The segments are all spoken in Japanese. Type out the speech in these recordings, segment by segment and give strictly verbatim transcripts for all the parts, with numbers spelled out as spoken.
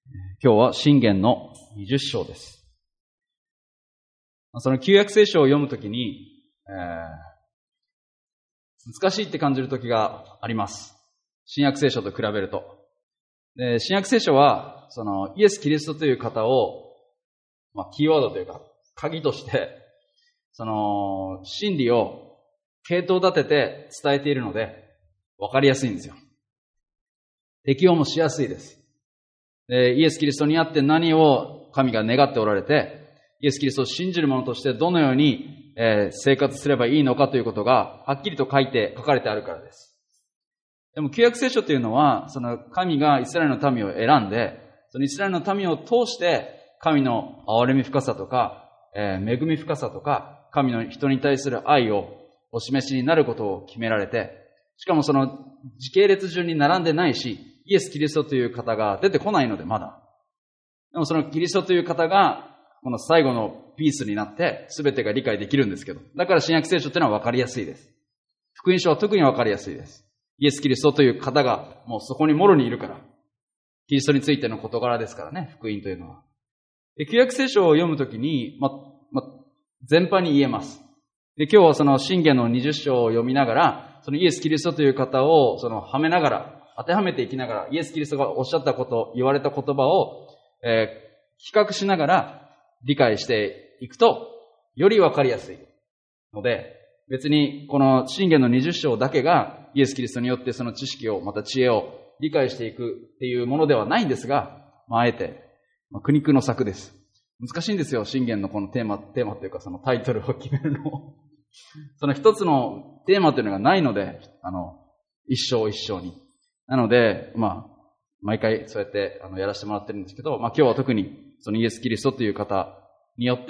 今日は箴言のにじゅっ章です。その旧約聖書を読むときに、えー、難しいって感じるときがあります。新約聖書と比べると。で、新約聖書は、そのイエス・キリストという方を、まあ、キーワードというか、鍵として、その、真理を系統立てて伝えているので、わかりやすいんですよ。適用もしやすいです。で、イエス・キリストにあって何を神が願っておられて、イエス・キリストを信じる者としてどのように、えー、生活すればいいのかということが、はっきりと書いて、書かれてあるからです。でも、旧約聖書というのは、その神がイスラエルの民を選んで、そのイスラエルの民を通して、神の憐れみ深さとか、えー、恵み深さとか、神の人に対する愛をお示しになることを決められて、しかもその時系列順に並んでないし、イエス・キリストという方が出てこないので、まだ。でもそのキリストという方が、この最後のピースになって、すべてが理解できるんですけど。だから新約聖書っていうのは分かりやすいです。福音書は特に分かりやすいです。イエス・キリストという方が、もうそこにもろにいるから。キリストについての事柄ですからね、福音というのは。で、旧約聖書を読むときに、ま、ま、全般に言えます。で、今日はその箴言のにじゅっ章を読みながら、そのイエス・キリストという方を、その、はめながら、当てはめていきながら、イエス・キリストがおっしゃったこと、言われた言葉を、えー、比較しながら理解していくと、よりわかりやすいので、別にこの箴言のにじゅっ章だけがイエス・キリストによってその知識を、また知恵を理解していくっていうものではないんですが、まあ、あえて、まあ、苦肉の策です。難しいんですよ、箴言のこのテーマ、テーマというかそのタイトルを決めるのを。その一つのテーマというのがないので、あの、一章一章に。なので、まあ、毎回そうやって、あの、やらせてもらってるんですけど、まあ今日は特に、そのイエス・キリストという方によって、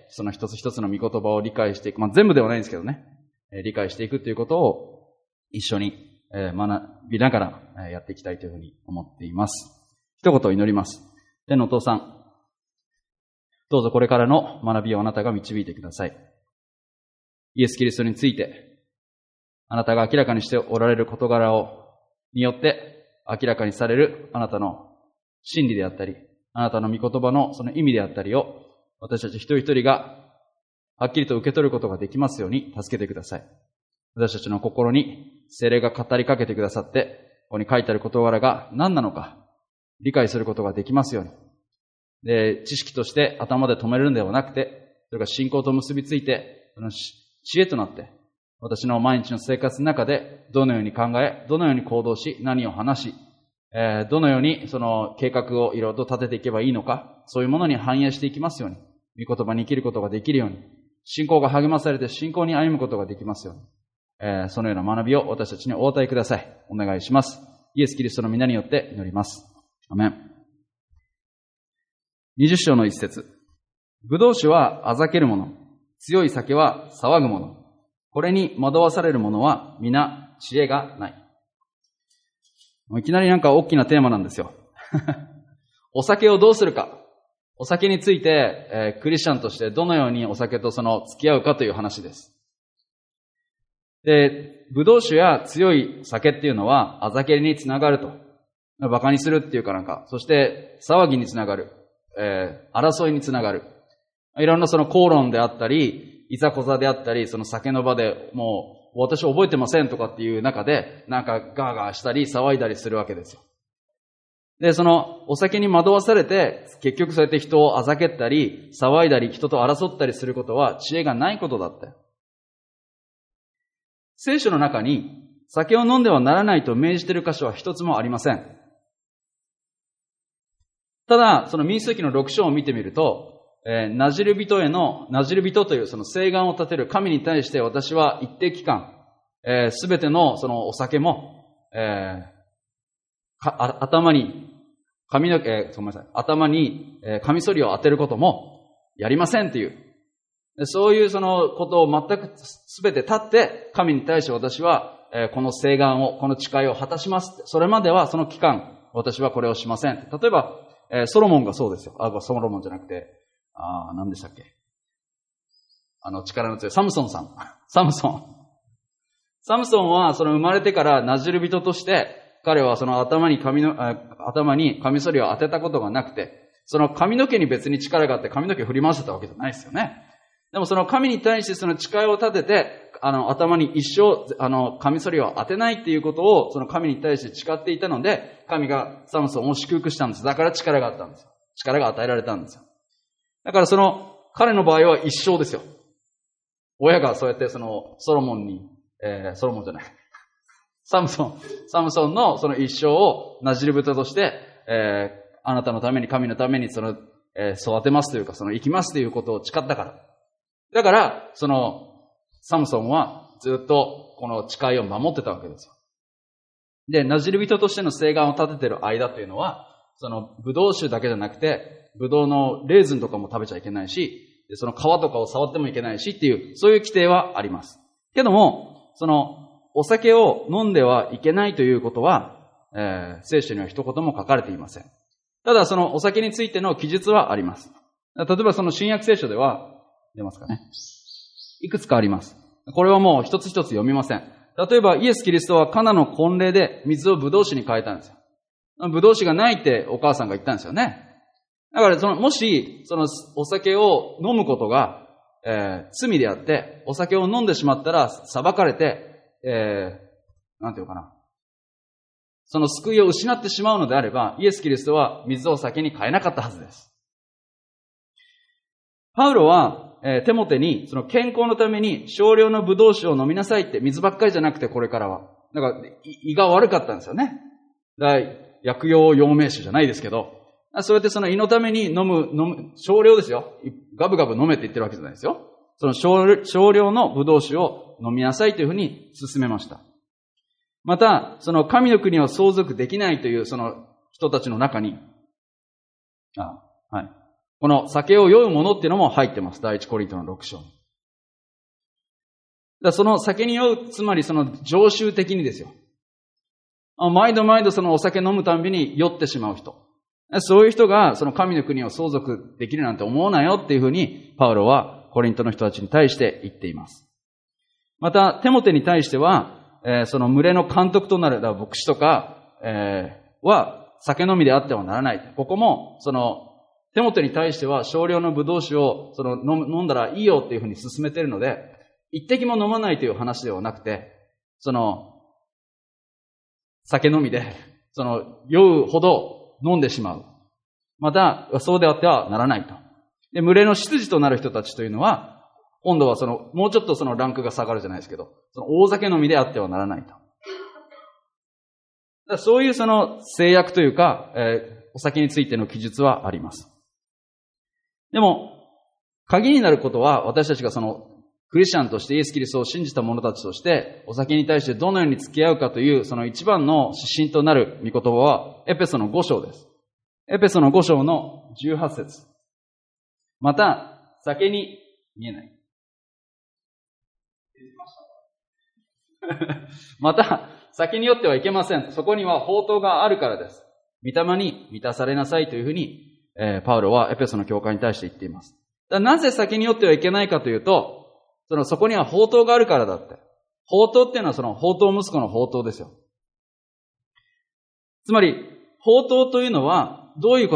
その一つ一つの御言葉を理解していく。まあ全部ではないんですけどね。えー、理解していくということを一緒に、えー、学びながら、えー、やっていきたいというふうに思っています。一言祈ります。天のお父さん、どうぞこれからの学びをあなたが導いてください。イエス・キリストについて、あなたが明らかにしておられる事柄をによって明らかにされるあなたの真理であったり、あなたの御言葉のその意味であったりを私たち一人一人がはっきりと受け取ることができますように助けてください。私たちの心に聖霊が語りかけてくださって、ここに書いてある事柄が何なのか理解することができますように。で、知識として頭で止めるんではなくて、それが信仰と結びついて、その知恵となって、私の毎日の生活の中でどのように考え、どのように行動し、何を話し、えー、どのようにその計画をいろいろと立てていけばいいのか、そういうものに反映していきますように、御言葉に生きることができるように、信仰が励まされて信仰に歩むことができますように、えー、そのような学びを私たちにお与えください。お願いします。イエス・キリストの皆によって祈ります。アメン。にじゅっ章の一節。葡萄酒はあざけるもの、強い酒は騒ぐもの。これに惑わされる者は皆知恵がない。いきなりなんか大きなテーマなんですよ。お酒をどうするか。お酒について、えー、クリスチャンとしてどのようにお酒とその付き合うかという話です。で、葡萄酒や強い酒っていうのはあざけりにつながると。馬鹿にするっていうかなんか、そして騒ぎにつながる。えー、争いにつながる。いろんなその口論であったり、いざこざであったり、その酒の場でもう私覚えてませんとかっていう中でなんかガーガーしたり騒いだりするわけですよ。で、そのお酒に惑わされて結局そうやって人をあざけったり騒いだり人と争ったりすることは知恵がないことだって。聖書の中に酒を飲んではならないと命じている箇所は一つもありません。ただ、その民数記のろく章を見てみると、えー、ナジル人への、ナジル人というその誓願を立てる神に対して私は一定期間、えー、すべてのそのお酒も、えー、かあ頭に、髪の毛、えー、ごめんなさい、頭に、えー、カミソリを当てることもやりませんっていう。そういうそのことを全くすべて立って、神に対して私は、えー、この誓願を、この誓いを果たします。それまではその期間、私はこれをしません。例えば、えー、ソロモンがそうですよ。あ、ソロモンじゃなくて、ああ、何でしたっけ？あの、力の強いサムソンさん。サムソン。サムソンは、その生まれてからナジル人として、 彼はその頭に髪の、頭にカミソリを当てたことがなくて、その髪の毛に別に力があって髪の毛を振り回してたわけじゃないですよね。でもその神に対してその誓いを立てて、あの、頭に一生、あの、カミソリを当てないっていうことを、その神に対して誓っていたので、神がサムソンを祝福したんです。だから力があったんですよ。力が与えられたんですよ。だからその、彼の場合は一生ですよ。親がそうやってその、ソロモンに、えー、ソロモンじゃない。サムソン、サムソンのその一生をなじり豚として、えー、あなたのために、神のためにその、えー、育てますというか、その生きますということを誓ったから。だから、その、サムソンはずっとこの誓いを守ってたわけですよ。で、なじり人としての誓願を立てている間というのは、その、ブドウ酒だけじゃなくて、ブドウのレーズンとかも食べちゃいけないし、その皮とかを触ってもいけないしっていう、そういう規定はあります。けども、その、お酒を飲んではいけないということは、えー、聖書には一言も書かれていません。ただそのお酒についての記述はあります。例えばその新約聖書では、出ますかね。いくつかあります。これはもう一つ一つ読みません。例えばイエス・キリストはカナの婚礼で水をブドウ酒に変えたんですよ。ブドウ酒がないってお母さんが言ったんですよね。だからその、もし、そのお酒を飲むことが、えー、罪であって、お酒を飲んでしまったら裁かれて、えー、なんていうのかな。その救いを失ってしまうのであれば、イエス・キリストは水を酒に変えなかったはずです。パウロは、えー、テモテに、その健康のために少量のブドウ酒を飲みなさいって、水ばっかりじゃなくてこれからは。だから、胃が悪かったんですよね。だから薬用養命酒じゃないですけど、そうやってその胃のために飲む、飲む、少量ですよ。ガブガブ飲めって言ってるわけじゃないですよ。その 少, 少量のブドウ酒を飲みなさいというふうに勧めました。また、その神の国を相続できないというその人たちの中に、あ、はい。この酒を酔うものっていうのも入ってます。第一コリントのろく章に。だその酒に酔う、つまりその常習的にですよ。毎度毎度そのお酒飲むたんびに酔ってしまう人。そういう人がその神の国を相続できるなんて思うなよっていうふうに、パウロはコリントの人たちに対して言っています。また、テモテに対しては、えー、その群れの監督となる、だから牧師とか、えー、は酒飲みであってはならない。ここも、その、テモテに対しては少量のブドウ酒をその 飲, 飲んだらいいよっていうふうに勧めているので、一滴も飲まないという話ではなくて、その、酒飲みで、その、酔うほど飲んでしまう。また、そうであってはならないと。で、群れの執事となる人たちというのは、今度はその、もうちょっとそのランクが下がるじゃないですけど、その大酒飲みであってはならないと。だそういうその制約というか、えー、お酒についての記述はあります。でも、鍵になることは、私たちがその、クリスチャンとしてイエス・キリストを信じた者たちとして、お酒に対してどのように付き合うかという、その一番の指針となる御言葉は、エペソのご章です。エペソのご章のじゅうはち節。また、酒に、見えない。また、酒によってはいけません。そこには法灯があるからです。御霊に満たされなさいというふうに、えー、パウロはエペソの教会に対して言っています。だなぜ酒によってはいけないかというと、そのそこには法灯があるからだって。法灯っていうのはその法灯息子の法灯ですよ。つまり、法灯というのはどういうこと、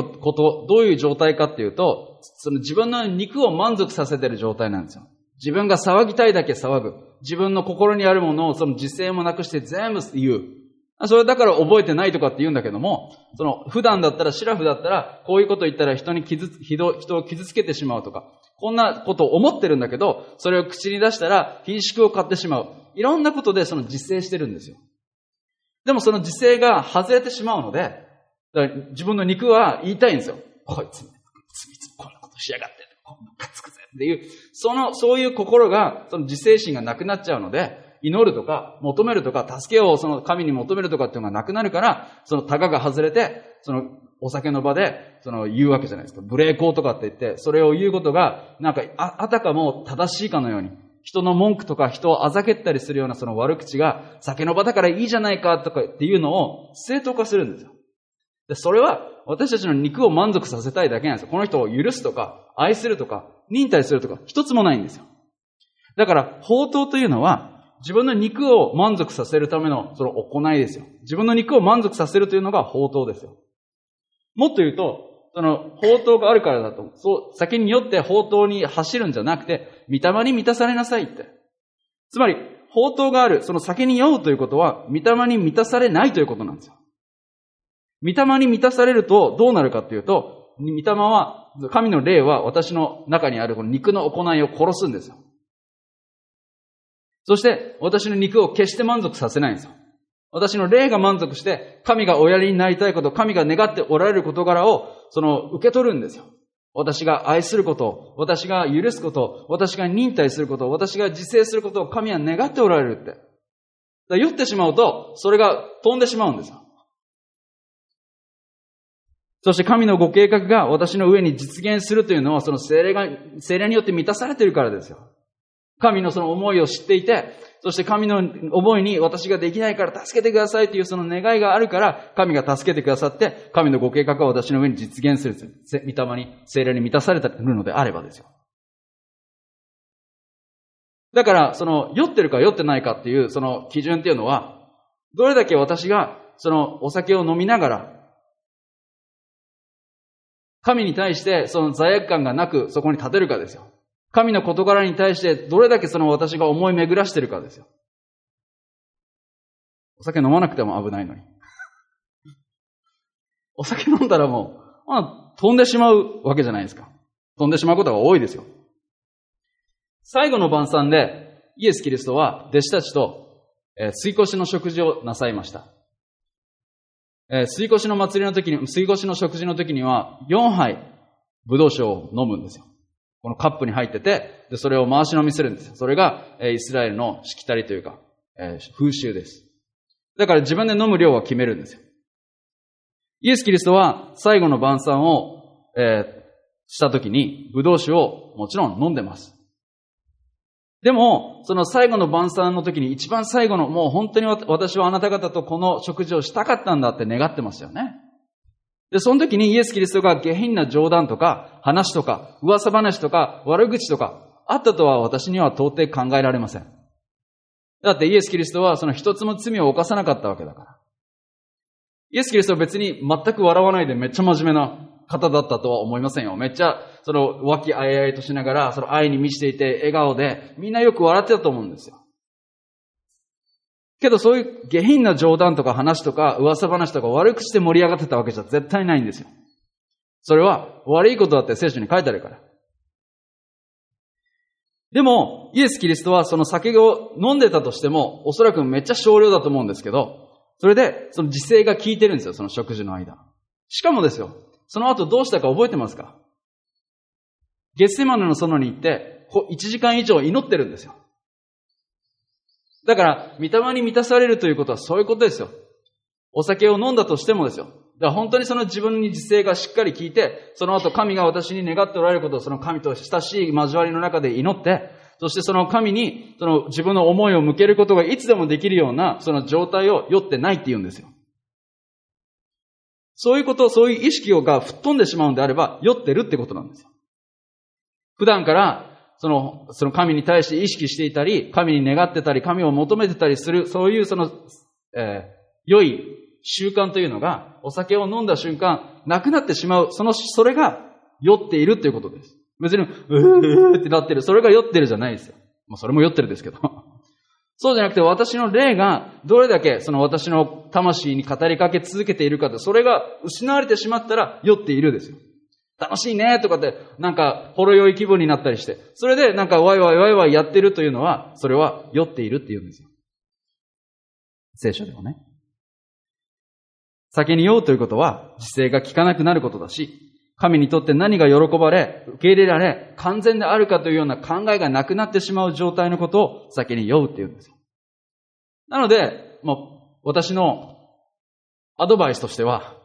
どういう状態かっていうと、その自分の肉を満足させている状態なんですよ。自分が騒ぎたいだけ騒ぐ。自分の心にあるものをその自制もなくして全部言う。それだから覚えてないとかって言うんだけども、その普段だったら、シラフだったら、こういうこと言ったら人に傷つ、人を傷つけてしまうとか、こんなことを思ってるんだけど、それを口に出したら貧縮を買ってしまう。いろんなことでその自制してるんですよ。でもその自制が外れてしまうので、だから自分の肉は言いたいんですよ。こいつ、いつもこんなことしやがって、こんなかつくぜっていう、その、そういう心が、その自制心がなくなっちゃうので、祈るとか、求めるとか、助けをその神に求めるとかっていうのがなくなるから、そのタガが外れて、そのお酒の場で、その言うわけじゃないですか。無礼講とかって言って、それを言うことが、なんか、あ、あたかも正しいかのように、人の文句とか人をあざけったりするようなその悪口が、酒の場だからいいじゃないかとかっていうのを正当化するんですよ。で、それは私たちの肉を満足させたいだけなんですよ。この人を許すとか、愛するとか、忍耐するとか、一つもないんですよ。だから、法灯というのは、 自分の肉を満足させるためのその行いですよ。自分の肉を満足させるというのが放蕩ですよ。もっと言うと、その放蕩があるからだと、そう、先によって放蕩に走るんじゃなくて、御霊に満たされなさいって。つまり、放蕩がある、その先に酔うということは、御霊に満たされないということなんですよ。御霊に満たされるとどうなるかというと、御霊は、神の霊は私の中にあるこの肉の行いを殺すんですよ。そして、私の肉を決して満足させないんですよ。私の霊が満足して、神がおやりになりたいこと、神が願っておられる事柄を、その、受け取るんですよ。私が愛すること、私が許すこと、私が忍耐すること、私が自制することを神は願っておられるって。だから酔ってしまうと、それが飛んでしまうんですよ。そして神のご計画が私の上に実現するというのは、その聖霊が、聖霊によって満たされているからですよ。神のその思いを知っていて、そして神の思いに私ができないから助けてくださいというその願いがあるから、神が助けてくださって、神のご計画が私の上に実現する。御霊に、聖霊に満たされているのであればですよ。だから、その、酔ってるか酔ってないかっていう、その基準っていうのは、どれだけ私が、そのお酒を飲みながら、神に対してその罪悪感がなくそこに立てるかですよ。神の事柄に対してどれだけその私が思い巡らしているかですよ。お酒飲まなくても危ないのに。お酒飲んだらもう、まあ、飛んでしまうわけじゃないですか。飛んでしまうことが多いですよ。最後の晩餐でイエス・キリストは弟子たちと、えー、水越の食事をなさいました。えー、水越の祭りの時に、水越の食事の時にはよんはいブドウ酒を飲むんですよ。このカップに入ってて、で、それを回し飲みするんですよ。それが、えー、イスラエルのしきたりというか、えー、風習です。だから自分で飲む量は決めるんですよ。イエス・キリストは最後の晩餐を、えー、した時にブドウ酒をもちろん飲んでます。でも、その最後の晩餐の時に一番最後の、もう本当に私はあなた方とこの食事をしたかったんだって願ってますよね。で、その時にイエス・キリストが下品な冗談とか話とか噂話とか悪口とかあったとは私には到底考えられません。だってイエス・キリストはその一つも罪を犯さなかったわけだから。イエス・キリストは別に全く笑わないでめっちゃ真面目な方だったとは思いませんよ。めっちゃ、その、和気あいあいとしながら、その愛に満ちていて、笑顔で、みんなよく笑ってたと思うんですよ。けどそういう下品な冗談とか話とか、噂話とか悪口で盛り上がってたわけじゃ絶対ないんですよ。それは悪いことだって聖書に書いてあるから。でも、イエス・キリストはその酒を飲んでたとしても、おそらくめっちゃ少量だと思うんですけど、それで、その自制が効いてるんですよ、その食事の間。しかもですよ、その後どうしたか覚えてますか？ゲッセマネの園に行って、いちじかん以上祈ってるんですよ。だから、御霊に満たされるということはそういうことですよ。お酒を飲んだとしてもですよ。だから本当にその自分に自制がしっかり効いて、その後神が私に願っておられることをその神と親しい交わりの中で祈って、そしてその神にその自分の思いを向けることがいつでもできるようなその状態を酔ってないって言うんですよ。そういうこと、そういう意識が吹っ飛んでしまうんであれば、酔ってるってことなんですよ。普段から、その、その神に対して意識していたり、神に願ってたり、神を求めてたりする、そういうその、えー、良い習慣というのが、お酒を飲んだ瞬間、なくなってしまう。その、それが酔っているっていうことです。別に、うーってなってる。それが酔ってるじゃないですよ。まあ、それも酔ってるですけど。そうじゃなくて私の霊がどれだけその私の魂に語りかけ続けているかと、それが失われてしまったら酔っているですよ。楽しいねとかってなんかほろ酔い気分になったりして、それでなんかワイワイワイワイやってるというのは、それは酔っているって言うんですよ。聖書でもね。酒に酔うということは自制が効かなくなることだし、神にとって何が喜ばれ、受け入れられ、完全であるかというような考えがなくなってしまう状態のことを酒に酔うって言うんですよ。なので、もう私のアドバイスとしては、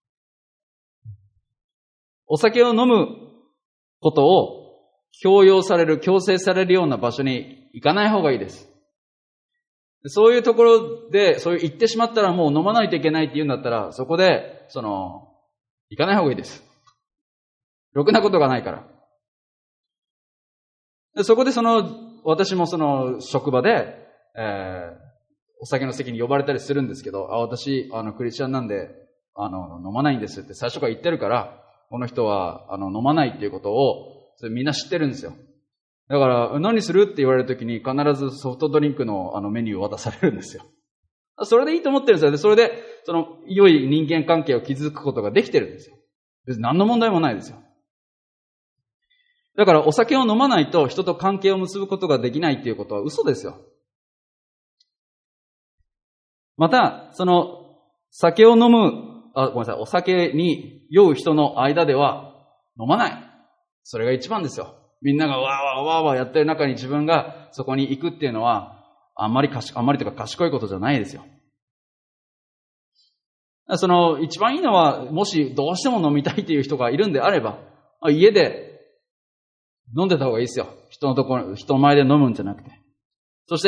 お酒を飲むことを強要される、強制されるような場所に行かない方がいいです。そういうところで、そういう行ってしまったらもう飲まないといけないって言うんだったら、そこで、その、行かない方がいいです。ろくなことがないから。でそこでその、私もその職場で、 えー、お酒の席に呼ばれたりするんですけど、あ、私、あの、クリスチャンなんで、あの、飲まないんですって最初から言ってるから、この人は、あの、飲まないっていうことを、それみんな知ってるんですよ。だから、何するって言われるときに必ずソフトドリンクのあのメニューを渡されるんですよ。それでいいと思ってるんですよ。で、それで、その、良い人間関係を築くことができてるんですよ。別に何の問題もないですよ。だから、お酒を飲まないと人と関係を結ぶことができないっていうことは嘘ですよ。また、その、酒を飲む、あ、ごめんなさい、お酒に酔う人の間では飲まない。それが一番ですよ。みんながわーわーわーわーやってる中に自分がそこに行くっていうのは、あんまりかし、あんまりというか賢いことじゃないですよ。その、一番いいのは、もしどうしても飲みたいっていう人がいるんであれば、家で飲んでた方がいいですよ。人のところ、人の前で飲むんじゃなくて。そして、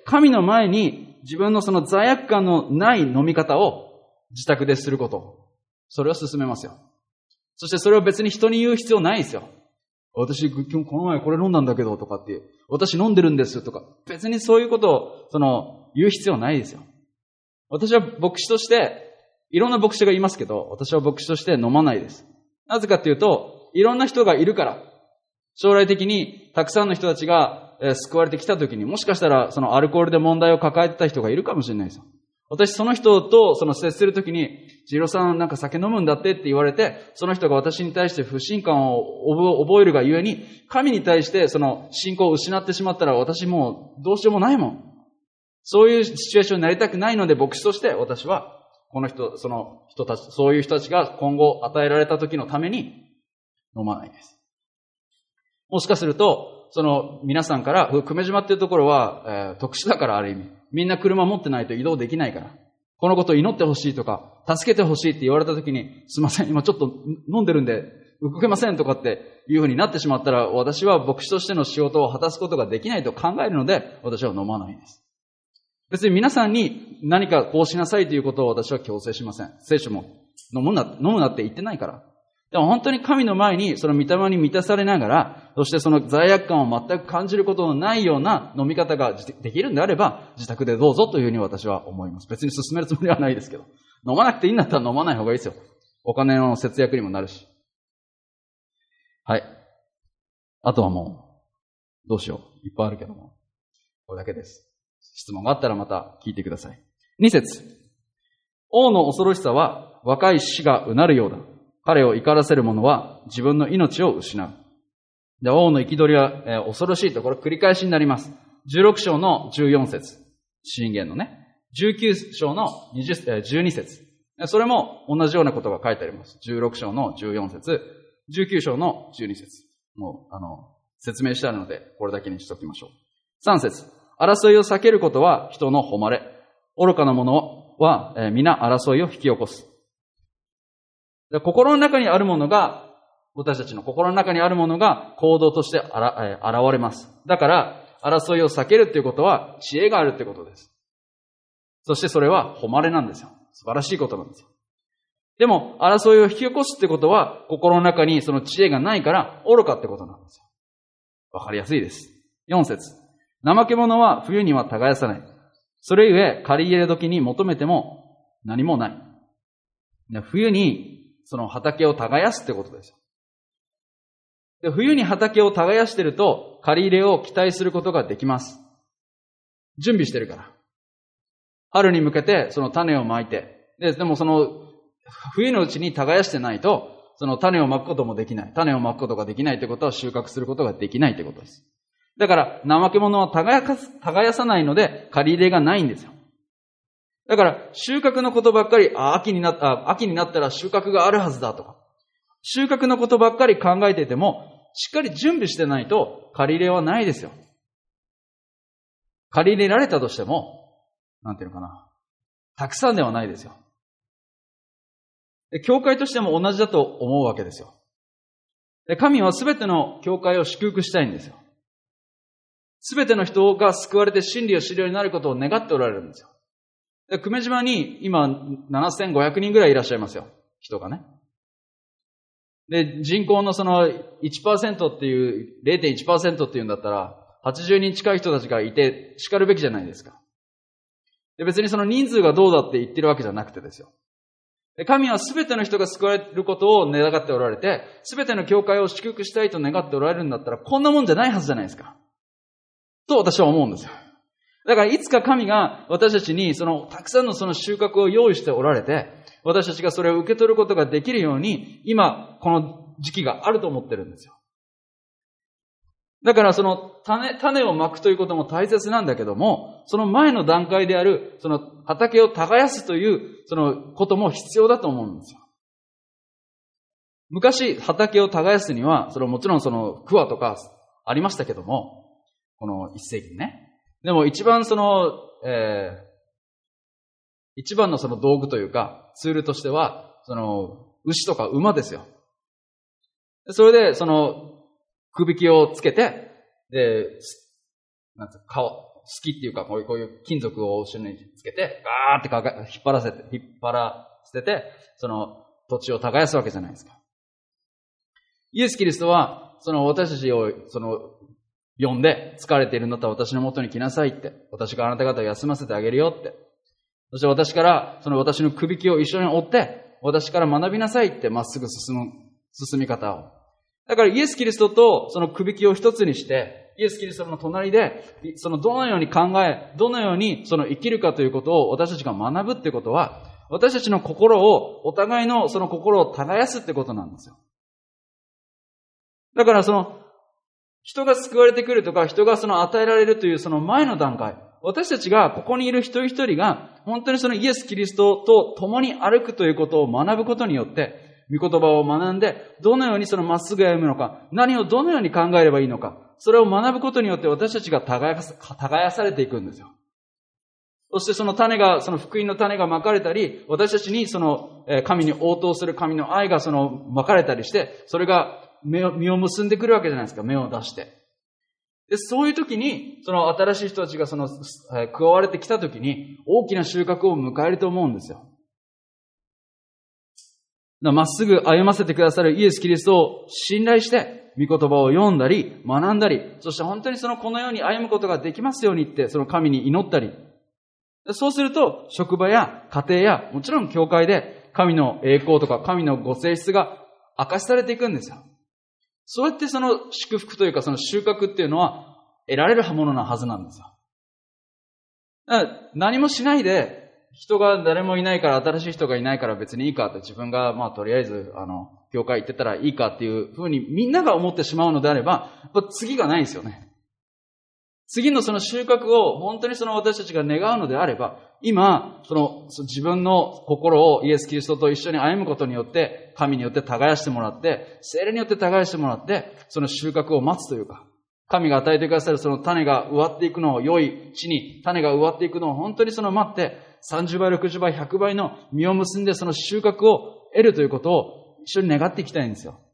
神の前に自分のその罪悪感のない飲み方を自宅ですること。それを進めますよ。そしてそれを別に人に言う必要ないですよ。私、今日この前これ飲んだんだけどとかっていう。私飲んでるんですとか。別にそういうことを、その、言う必要ないですよ。私は牧師として、いろんな牧師がいますけど、私は牧師として飲まないです。なぜかっていうと、いろんな人がいるから。将来的にたくさんの人たちが救われてきたときに、もしかしたらそのアルコールで問題を抱えてた人がいるかもしれないですよ。私その人とその接するときに、ジロさんなんか酒飲むんだってって言われて、その人が私に対して不信感を覚えるがゆえに、神に対してその信仰を失ってしまったら私もうどうしようもないもん。そういうシチュエーションになりたくないので、牧師として私はこの人、その人たち、そういう人たちが今後与えられた時のために飲まないです。もしかすると、その皆さんから、久米島っていうところは、えー、特殊だからある意味。みんな車持ってないと移動できないから。このことを祈ってほしいとか、助けてほしいって言われた時に、すいません、今ちょっと飲んでるんで、動けませんとかっていう風になってしまったら、私は牧師としての仕事を果たすことができないと考えるので、私は飲まないんです。別に皆さんに何かこうしなさいということを私は強制しません。聖書も飲むな、飲むなって言ってないから。でも本当に神の前にその御霊に満たされながら、そしてその罪悪感を全く感じることのないような飲み方ができるんであれば、自宅でどうぞというふうに私は思います。別に進めるつもりはないですけど。飲まなくていいんだったら飲まない方がいいですよ。お金の節約にもなるし。はい。あとはもう、どうしよう。いっぱいあるけども。これだけです。質問があったらまた聞いてください。に節。王の恐ろしさは若い死がうなるようだ。彼を怒らせる者は自分の命を失う。で、王の憤りは、えー、恐ろしいところ繰り返しになります。じゅうろく章のじゅうよん節。箴言のね。じゅうきゅう章のにじゅう、えー、じゅうに節。それも同じようなことが書いてあります。じゅうろく章のじゅうよん節。じゅうきゅう章のじゅうに節。もう、あの、説明してあるので、これだけにしときましょう。さん節。争いを避けることは人の誉れ。愚かな者は、えー、皆争いを引き起こす。心の中にあるものが、私たちの心の中にあるものが行動としてあら、えー、現れます。だから、争いを避けるっていうことは知恵があるってことです。そしてそれは誉れなんですよ。素晴らしいことなんですよ。でも、争いを引き起こすってことは、心の中にその知恵がないから愚かってことなんですよ。わかりやすいです。よん節。怠け者は冬には耕さない。それゆえ、借り入れ時に求めても何もない。冬にその畑を耕すってことですよ。で、冬に畑を耕してると、借り入れを期待することができます。準備してるから。春に向けてその種をまいて、で、でもその冬のうちに耕してないと、その種をまくこともできない。種をまくことができないってことは収穫することができないってことです。だから、怠け者は耕かす、耕さないので、借り入れがないんですよ。だから、収穫のことばっかり、あ、秋になった、秋になったら収穫があるはずだとか、収穫のことばっかり考えていても、しっかり準備してないと、借り入れはないですよ。借り入れられたとしても、なんていうのかな、たくさんではないですよ。で、教会としても同じだと思うわけですよ。で、神はすべての教会を祝福したいんですよ。すべての人が救われて真理を知るようになることを願っておられるんですよ。で、久米島に今ななせんごひゃくにんぐらいいらっしゃいますよ。人がね。で、人口のその いちパーセント っていう、れいてんいちパーセント っていうんだったら、 はちじゅうにん近い人たちがいて叱るべきじゃないですか。で別にその人数がどうだって言ってるわけじゃなくてですよ。神はすべての人が救われることを願っておられて、すべての教会を祝福したいと願っておられるんだったら、こんなもんじゃないはずじゃないですか。と私は思うんですよ。だからいつか神が私たちにそのたくさんのその収穫を用意しておられて、私たちがそれを受け取ることができるように、今この時期があると思ってるんですよ。だからその種、種をまくということも大切なんだけども、その前の段階である、その畑を耕すという、そのことも必要だと思うんですよ。昔、畑を耕すには、それもちろんその、桑とかありましたけども、この一世紀にね。でも一番その、えー、一番のその道具というか、ツールとしては、その、牛とか馬ですよ。それで、その、くびきをつけて、で、なんつうか、すきっていうか、こういう、こういう金属を後ろにつけて、ガーってかが引っ張らせて、引っ張らせて、その土地を耕すわけじゃないですか。イエス・キリストは、その私たちを、その、呼んで、疲れているんだったら私の元に来なさいって、私があなた方を休ませてあげるよって。そして私から、その私のくびきを一緒に追って、私から学びなさいって、まっすぐ進む、進み方を。だからイエス・キリストとそのくびきを一つにして、イエス・キリストの隣で、そのどのように考え、どのようにその生きるかということを私たちが学ぶってことは、私たちの心を、お互いのその心を耕すってことなんですよ。だからその、人が救われてくるとか、人がその与えられるというその前の段階、私たちがここにいる一人一人が、本当にそのイエス・キリストと共に歩くということを学ぶことによって、御言葉を学んで、どのようにそのまっすぐ歩むのか、何をどのように考えればいいのか、それを学ぶことによって私たちが耕さ、耕されていくんですよ。そしてその種が、その福音の種がまかれたり、私たちにその神に応答する神の愛がそのまかれたりして、それが実を、実を結んでくるわけじゃないですか、芽を出して。で、そういう時に、その新しい人たちがその加われてきた時に、大きな収穫を迎えると思うんですよ。まっすぐ歩ませてくださるイエス・キリストを信頼して、御言葉を読んだり、学んだり、そして本当にそのこのように歩むことができますようにって、その神に祈ったり。そうすると、職場や家庭や、もちろん教会で、神の栄光とか神のご性質が明かしされていくんですよ。そうやってその祝福というかその収穫っていうのは得られるものなはずなんですよ。だから何もしないで、人が誰もいないから、新しい人がいないから別にいいかって自分がまあとりあえずあの教会行ってたらいいかっていうふうにみんなが思ってしまうのであれば、やっぱ次がないんですよね。次のその収穫を本当にその私たちが願うのであれば、今その自分の心をイエス・キリストと一緒に歩むことによって神によって耕してもらって、聖霊によって耕してもらって、その収穫を待つというか、神が与えてくださるその種が植わっていくのを、良い地に種が植わっていくのを本当にその待って、さんじゅうばい、ろくじゅうばい、ひゃくばいの実を結んでその収穫を得るということを一緒に願っていきたいんですよ。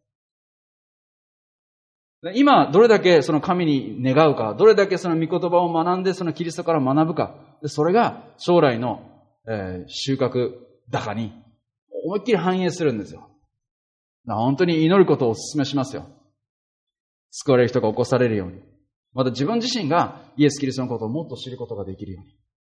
今、どれだけその神に願うか、どれだけその御言葉を学んでそのキリストから学ぶか、それが将来の、えー、収穫高に思いっきり反映するんですよ。本当に祈ることをお勧めしますよ。救われる人が起こされるように。また自分自身がイエス・キリストのことをもっと知ることができるように。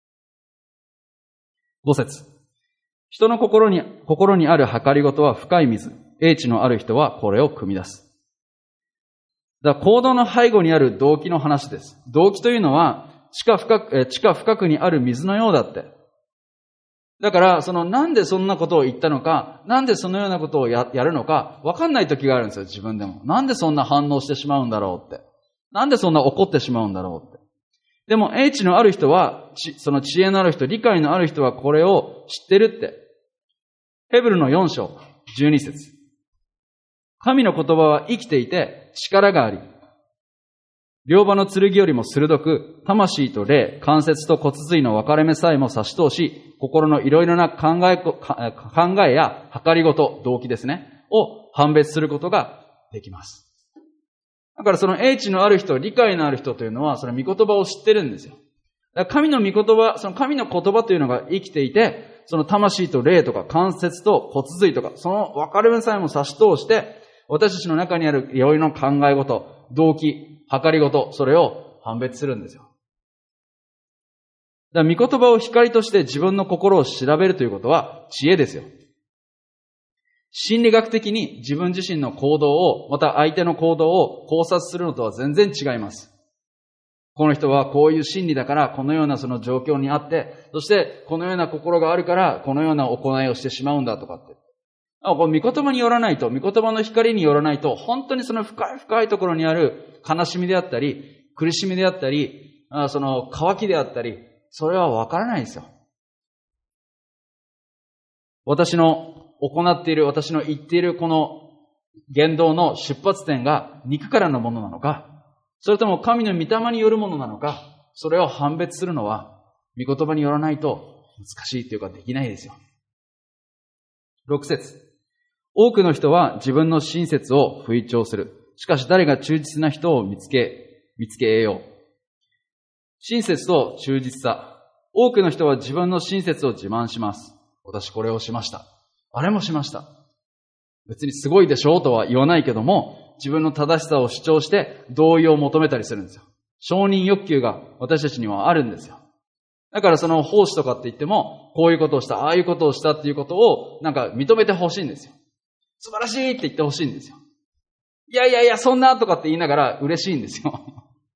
ご節。人の心に、心にある計りごとは深い水。英知のある人はこれを汲み出す。だから行動の背後にある動機の話です。動機というのは地下深く、え地下深くにある水のようだって。だから、そのなんでそんなことを言ったのか、なんでそのようなことを や, やるのか、わかんない時があるんですよ、自分でも。なんでそんな反応してしまうんだろうって。なんでそんな怒ってしまうんだろうって。でも、英知のある人は、その知恵のある人、理解のある人はこれを知ってるって。ヘブルのよん章、じゅうに節。神の言葉は生きていて力があり、両刃の剣よりも鋭く、魂と霊、関節と骨髄の分かれ目さえも差し通し、心のいろいろな考え、考えや計りごと、動機ですね、を判別することができます。だからその英知のある人、理解のある人というのは、その御言葉を知ってるんですよ。だから神の御言葉、その神の言葉というのが生きていて、その魂と霊とか関節と骨髄とか、その分かれ目さえも差し通して、私たちの中にあるいろいろな考えごと、動機、計りごと、それを判別するんですよ。だから御言葉を光として自分の心を調べるということは知恵ですよ。心理学的に自分自身の行動を、また相手の行動を考察するのとは全然違います。この人はこういう心理だからこのようなその状況にあって、そしてこのような心があるからこのような行いをしてしまうんだとかって。あ、これ御言葉によらないと、御言葉の光によらないと、本当にその深い深いところにある悲しみであったり、苦しみであったり、あその渇きであったり、それはわからないですよ。私の行っている、私の言っているこの言動の出発点が肉からのものなのか、それとも神の御霊によるものなのか、それを判別するのは御言葉によらないと難しいというかできないですよ。ろく節。多くの人は自分の親切を吹聴する。しかし誰が忠実な人を見つけ、見つけ得よう。親切と忠実さ。多くの人は自分の親切を自慢します。私これをしました。あれもしました。別にすごいでしょうとは言わないけども、自分の正しさを主張して同意を求めたりするんですよ。承認欲求が私たちにはあるんですよ。だからその奉仕とかって言っても、こういうことをした、ああいうことをしたっていうことをなんか認めてほしいんですよ。素晴らしいって言ってほしいんですよ。いやいやいや、そんなとかって言いながら嬉しいんですよ。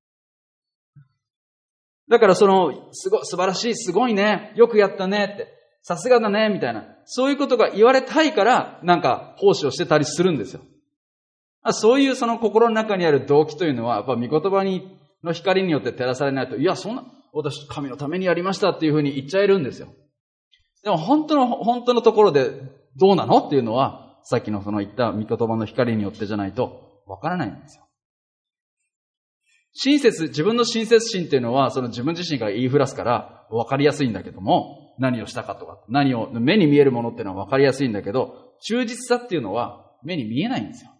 だからその、すご、素晴らしい、すごいね、よくやったねって、さすがだね、みたいな。そういうことが言われたいから、なんか奉仕をしてたりするんですよ。そういうその心の中にある動機というのは、やっぱ御言葉にの光によって照らされないと、いや、そんな、私、神のためにやりましたっていうふうに言っちゃえるんですよ。でも本当の、本当のところでどうなのっていうのは、さっきのその言った御言葉の光によってじゃないとわからないんですよ。親切、自分の親切心っていうのは、その自分自身が言いふらすからわかりやすいんだけども、何をしたかとか、何を、目に見えるものっていうのはわかりやすいんだけど、忠実さっていうのは目に見えないんですよ。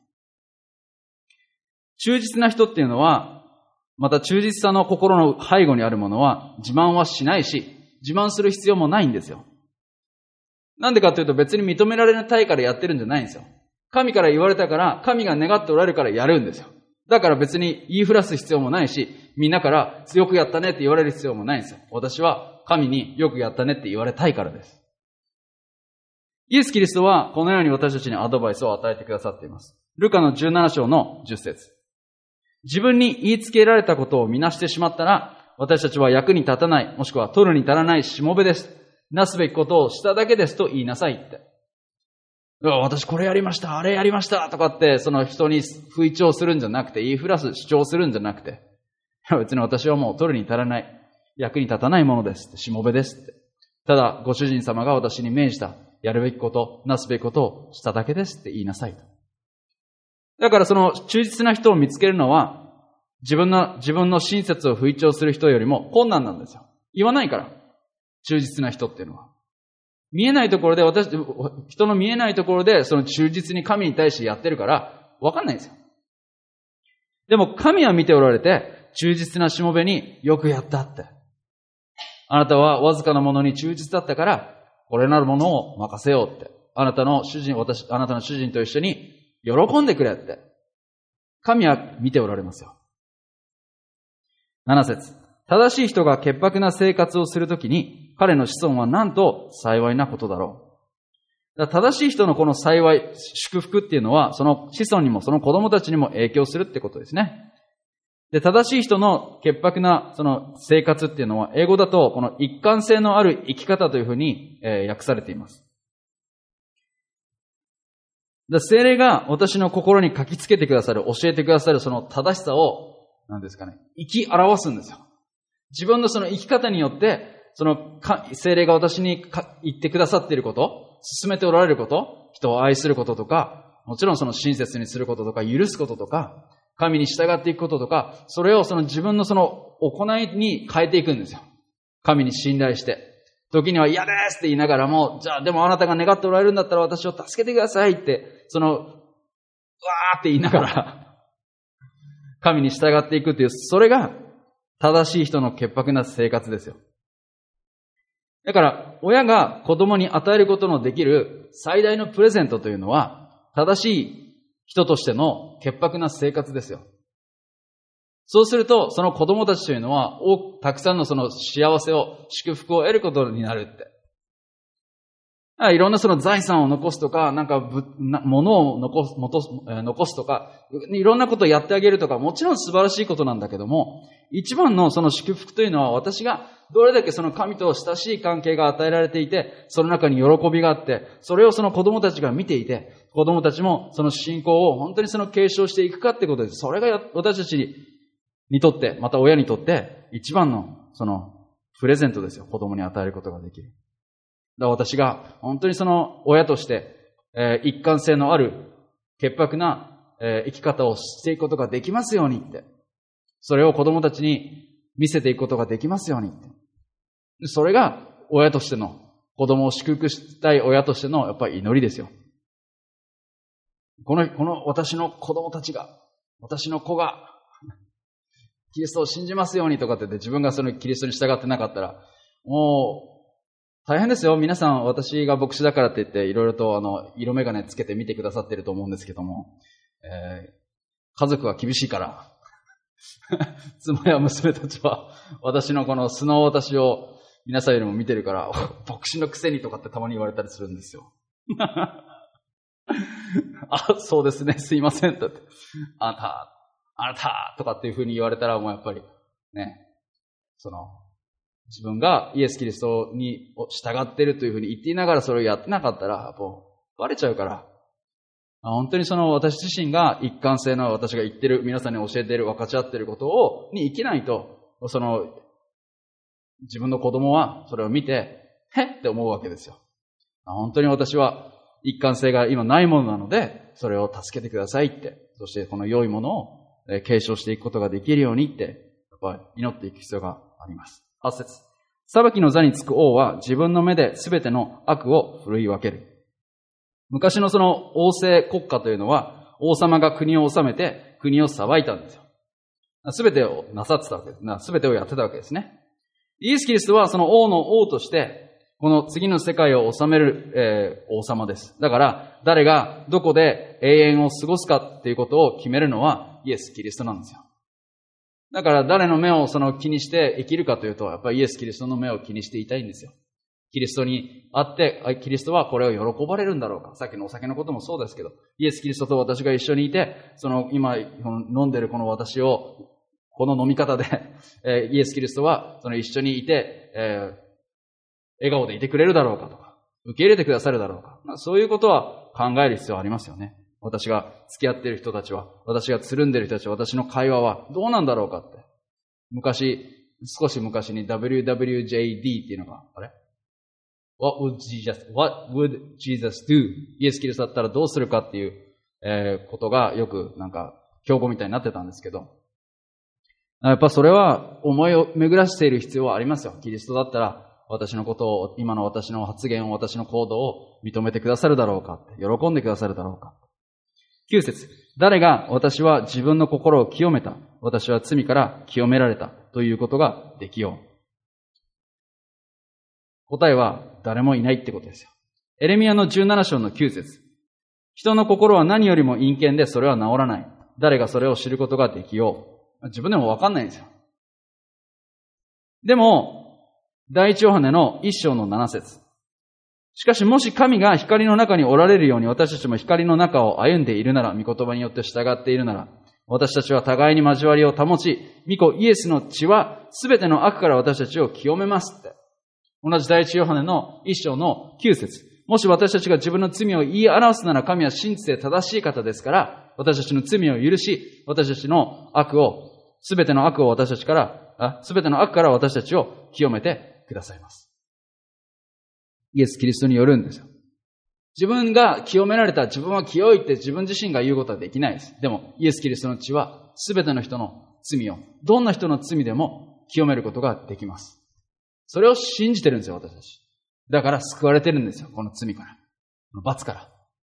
忠実な人っていうのは、また忠実さの心の背後にあるものは自慢はしないし、自慢する必要もないんですよ。なんでかというと別に認められたいからやってるんじゃないんですよ。神から言われたから、神が願っておられるからやるんですよ。だから別に言いふらす必要もないし、みんなからよくやったねって言われる必要もないんですよ。私は神によくやったねって言われたいからです。イエス・キリストはこのように私たちにアドバイスを与えてくださっています。ルカのじゅうなな章のじゅっ節。自分に言いつけられたことをみなしてしまったら、私たちは役に立たない、もしくは取るに足らないしもべです。なすべきことをしただけですと言いなさいって。私これやりました、あれやりましたとかって、その人に吹聴するんじゃなくて、言いふらす、主張するんじゃなくて、別に私はもう取るに足らない、役に立たないものですって、しもべですって。ただ、ご主人様が私に命じた、やるべきこと、なすべきことをしただけですって言いなさいと。だからその忠実な人を見つけるのは、自分の、自分の親切を吹聴する人よりも困難なんですよ。言わないから。忠実な人っていうのは。見えないところで、私、人の見えないところで、その忠実に神に対してやってるから、わかんないんですよ。でも神は見ておられて、忠実なしもべによくやったって。あなたはわずかなものに忠実だったから、これなるものを任せようって。あなたの主人、私、あなたの主人と一緒に喜んでくれって。神は見ておられますよ。なな節。正しい人が潔白な生活をするときに、彼の子孫はなんと幸いなことだろう。だから正しい人のこの幸い、祝福っていうのは、その子孫にもその子供たちにも影響するってことですね。で、正しい人の潔白なその生活っていうのは、英語だとこの一貫性のある生き方というふうに、えー、訳されています。だ聖霊が私の心に書きつけてくださる、教えてくださるその正しさを、何ですかね、生き表すんですよ。自分のその生き方によって、その聖霊が私に言ってくださっていること、進めておられること、人を愛することとか、もちろんその親切にすることとか、許すこととか、神に従っていくこととか、それをその自分のその行いに変えていくんですよ。神に信頼して。時には嫌ですって言いながらも、じゃあでもあなたが願っておられるんだったら私を助けてくださいって、その、うわーって言いながら、神に従っていくっていう、それが正しい人の潔白な生活ですよ。だから、親が子供に与えることのできる最大のプレゼントというのは、正しい人としての潔白な生活ですよ。 そうすると、その子供たちというのは、多くたくさんのその幸せを、祝福を得ることになるって。いろんなその財産を残すとか、なんかぶ、な物を残す、残す、残すとか、いろんなことをやってあげるとか、もちろん素晴らしいことなんだけども、一番のその祝福というのは、私がどれだけその神と親しい関係が与えられていて、その中に喜びがあって、それをその子供たちが見ていて、子供たちもその信仰を本当にその継承していくかってことです。それが私たちに、にとって、また親にとって、一番のそのプレゼントですよ。子供に与えることができる。だから私が本当にその親として、えー、一貫性のある潔白な、えー、生き方をしていくことができますようにって。それを子供たちに見せていくことができますようにって。それが親としての、子供を祝福したい親としてのやっぱり祈りですよ。この、この私の子供たちが、私の子が、キリストを信じますようにとかって言って自分がそのキリストに従ってなかったら、もう、大変ですよ。皆さん、私が牧師だからって言って、いろいろとあの、色眼鏡つけて見てくださってると思うんですけども、えー、家族は厳しいから、妻や娘たちは、私のこの素の私を皆さんよりも見てるから、牧師のくせにとかってたまに言われたりするんですよ。あ、そうですね、すいません、だって。あなた、あなたとかっていう風に言われたら、もうやっぱり、ね、その、自分がイエス・キリストに従っているというふうに言っていながらそれをやってなかったら、もうバレちゃうから。本当にその私自身が一貫性の私が言ってる、皆さんに教えている、分かち合っていることを、に生きないと、その、自分の子供はそれを見て、へって思うわけですよ。本当に私は一貫性が今ないものなので、それを助けてくださいって。そしてこの良いものを継承していくことができるようにって、やっぱり祈っていく必要があります。はち節。裁きの座につく王は自分の目で全ての悪を振るい分ける。昔のその王政国家というのは、王様が国を治めて国を裁いたんですよ。全てをなさってたわけです。全てをやってたわけですね。イエス・キリストはその王の王として、この次の世界を治める、えー、王様です。だから、誰がどこで永遠を過ごすかっていうことを決めるのはイエス・キリストなんですよ。だから誰の目をその気にして生きるかというと、やっぱりイエス・キリストの目を気にしていたいんですよ。キリストに会って、キリストはこれを喜ばれるんだろうか。さっきのお酒のこともそうですけど、イエス・キリストと私が一緒にいて、その今飲んでるこの私を、この飲み方で、えー、イエス・キリストはその一緒にいて、えー、笑顔でいてくれるだろうかとか、受け入れてくださるだろうか。そういうことは考える必要ありますよね。私が付き合っている人たちは、私がつるんでいる人たちは、私の会話はどうなんだろうかって。昔、少し昔に ダブリューダブリュージェイディー っていうのが、あれ ?What would Jesus, what would Jesus do? イエス・キリストだったらどうするかっていう、えー、ことがよくなんか、標語みたいになってたんですけど、やっぱそれは思いを巡らしている必要はありますよ。キリストだったら、私のことを、今の私の発言を、私の行動を認めてくださるだろうかって、喜んでくださるだろうか。きゅう節。誰が私は自分の心を清めた。私は罪から清められた。ということができよう。答えは誰もいないってことですよ。エレミヤのじゅうなな章のきゅう節。人の心は何よりも陰険でそれは治らない。誰がそれを知ることができよう。自分でもわかんないんですよ。でも、第一ヨハネの一章の七節。しかしもし神が光の中におられるように私たちも光の中を歩んでいるなら、御言葉によって従っているなら、私たちは互いに交わりを保ち、御子イエスの血はすべての悪から私たちを清めますって。同じ第一ヨハネの一章のきゅう節。もし私たちが自分の罪を言い表すなら神は真実で正しい方ですから、私たちの罪を許し、私たちの悪を、すべての悪を私たちから、すべての悪から私たちを清めてくださいます。イエス・キリストによるんですよ。自分が清められた、自分は清いって自分自身が言うことはできないです。でも、イエス・キリストの血は、すべての人の罪を、どんな人の罪でも清めることができます。それを信じてるんですよ、私たち。だから救われてるんですよ、この罪から。罰から。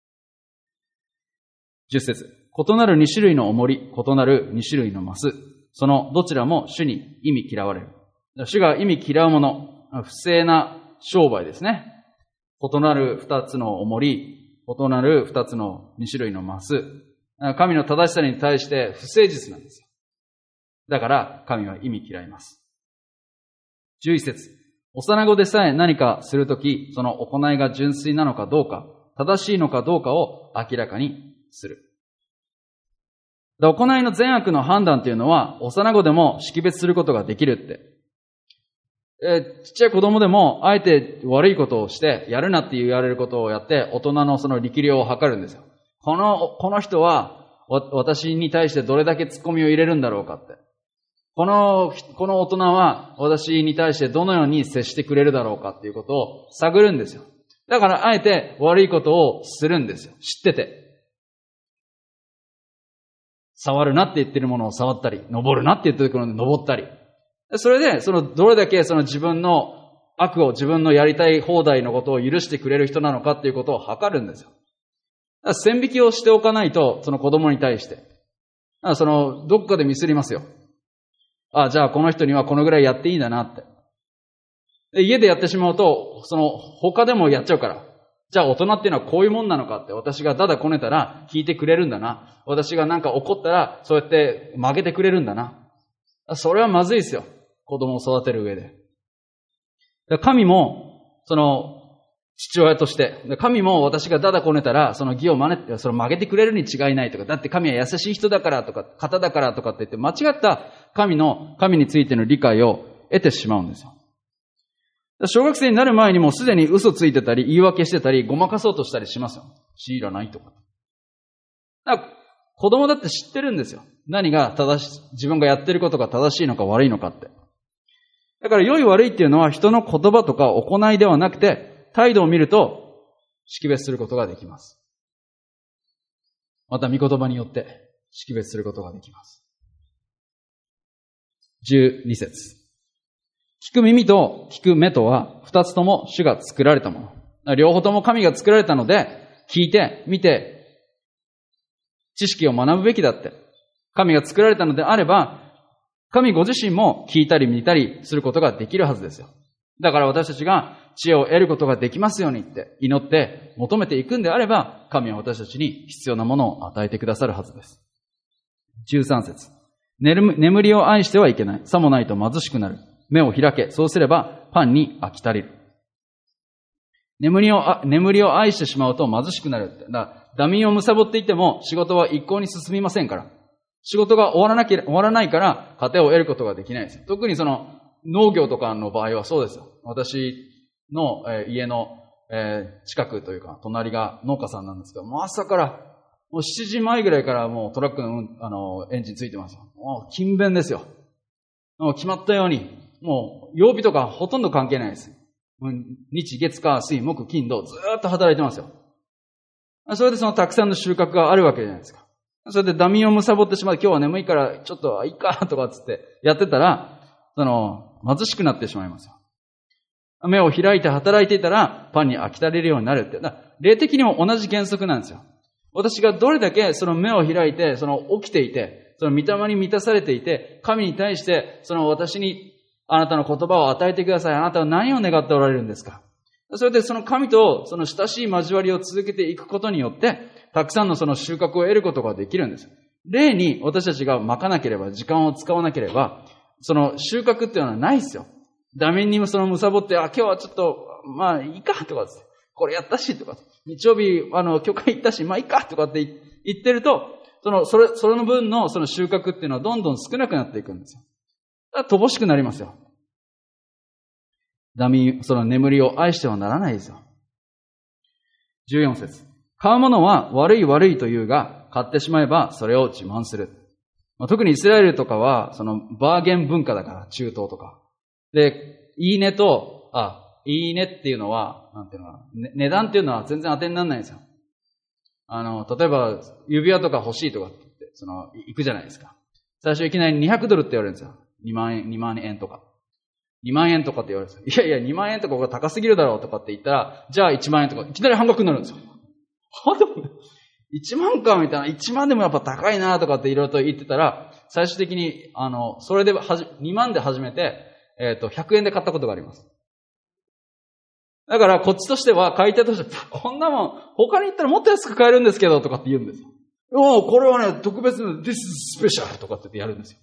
じゅっ節。異なる二種類の重り、異なる二種類のマス。そのどちらも主に忌み嫌われる。主が忌み嫌うもの、不正な商売ですね。異なる二つの重り、異なる二つの二種類のマス。神の正しさに対して不誠実なんですよ。 だから神は忌み嫌います。じゅういち節。幼子でさえ何かするとき、その行いが純粋なのかどうか、正しいのかどうかを明らかにする。行いの善悪の判断というのは、幼子でも識別することができるって。えー、ちっちゃい子供でも、あえて悪いことをして、やるなって言われることをやって、大人のその力量を測るんですよ。この、この人は、私に対してどれだけ突っ込みを入れるんだろうかって。この、この大人は、私に対してどのように接してくれるだろうかっていうことを探るんですよ。だから、あえて悪いことをするんですよ。知ってて。触るなって言ってるものを触ったり、登るなって言ってるもので登ったり。それで、その、どれだけその自分の悪を、自分のやりたい放題のことを許してくれる人なのかっていうことを測るんですよ。だから線引きをしておかないと、その子供に対して。だからその、どっかでミスりますよ。あ、じゃあこの人にはこのぐらいやっていいんだなって。で家でやってしまうと、その、他でもやっちゃうから。じゃあ大人っていうのはこういうもんなのかって、私がだだこねたら聞いてくれるんだな。私がなんか怒ったらそうやって曲げてくれるんだな。それはまずいですよ。子供を育てる上で。神も、その、父親として、神も私がだだこねたら、その義を真似、その曲げてくれるに違いないとか、だって神は優しい人だからとか、方だからとかって言って、間違った神の、神についての理解を得てしまうんですよ。小学生になる前にもうすでに嘘ついてたり、言い訳してたり、ごまかそうとしたりしますよ。知らないとか。だから子供だって知ってるんですよ。何が正しい、自分がやってることが正しいのか悪いのかって。だから良い悪いっていうのは人の言葉とか行いではなくて、態度を見ると識別することができます。また御言葉によって識別することができます。じゅうに節。聞く耳と聞く目とは二つとも主が作られたもの。両方とも神が作られたので、聞いて、見て、知識を学ぶべきだって。神が作られたのであれば、神ご自身も聞いたり見たりすることができるはずですよ。だから私たちが知恵を得ることができますようにって祈って求めていくんであれば、神は私たちに必要なものを与えてくださるはずです。じゅうさん節。眠りを愛してはいけない。さもないと貧しくなる。目を開け。そうすればパンに飽き足りる。眠りを、眠りを愛してしまうと貧しくなるって。だからダミーを貪っていても仕事は一向に進みませんから。仕事が終わらなきゃ、終わらないから糧を得ることができないです。特にその農業とかの場合はそうですよ。私の、えー、家の、えー、近くというか隣が農家さんなんですけど、もう朝からもうしちじまえぐらいからもうトラックの、あのエンジンついてますよ。もう勤勉ですよ。もう決まったように、もう曜日とかほとんど関係ないです。日月火水木金土ずーっと働いてますよ。それでそのたくさんの収穫があるわけじゃないですか。それでダミーを貪ってしまう。今日は眠いからちょっといいかとかつってやってたら、その貧しくなってしまいますよ。目を開いて働いていたらパンに飽き足れるようになるって。だから霊的にも同じ原則なんですよ。私がどれだけその目を開いて、その起きていて、その御霊に満たされていて、神に対してその私にあなたの言葉を与えてください。あなたは何を願っておられるんですか。それでその神とその親しい交わりを続けていくことによって、たくさんのその収穫を得ることができるんです。霊に私たちがまかなければ、時間を使わなければ、その収穫っていうのはないですよ。ダメにもその貪って、あ、今日はちょっと、まあいいかとかって、これやったしとか、日曜日、あの、教会行ったし、まあいいかとかって言ってると、その、それ、それの分のその収穫っていうのはどんどん少なくなっていくんですよ。だから乏しくなりますよ。ダミ、その眠りを愛してはならないですよ。じゅうよん節。買うものは悪い悪いと言うが、買ってしまえばそれを自慢する。まあ、特にイスラエルとかは、そのバーゲン文化だから、中東とか。で、いいねと、あ、いいねっていうのは、なんていうのかな、ね、値段っていうのは全然当てにならないんですよ。あの、例えば、指輪とか欲しいとかって言って、その、行くじゃないですか。最初いきなりにひゃくドルって言われるんですよ。にまんえん、にまんえんとか。にまんえんとかって言われるんですよ。いやいや、にまんえんとかが高すぎるだろうとかって言ったら、じゃあいちまんえんとか、いきなり半額になるんですよ。はでも、いちまんかみたいな、いちまんでもやっぱ高いなとかっていろいろと言ってたら、最終的に、あの、それではじ、にまんで始めて、えっと、ひゃくえんで買ったことがあります。だから、こっちとしては、買い手として、こんなもん、他に行ったらもっと安く買えるんですけど、とかって言うんですよ。おー、これはね、特別な、This is special とかって言ってやるんですよ。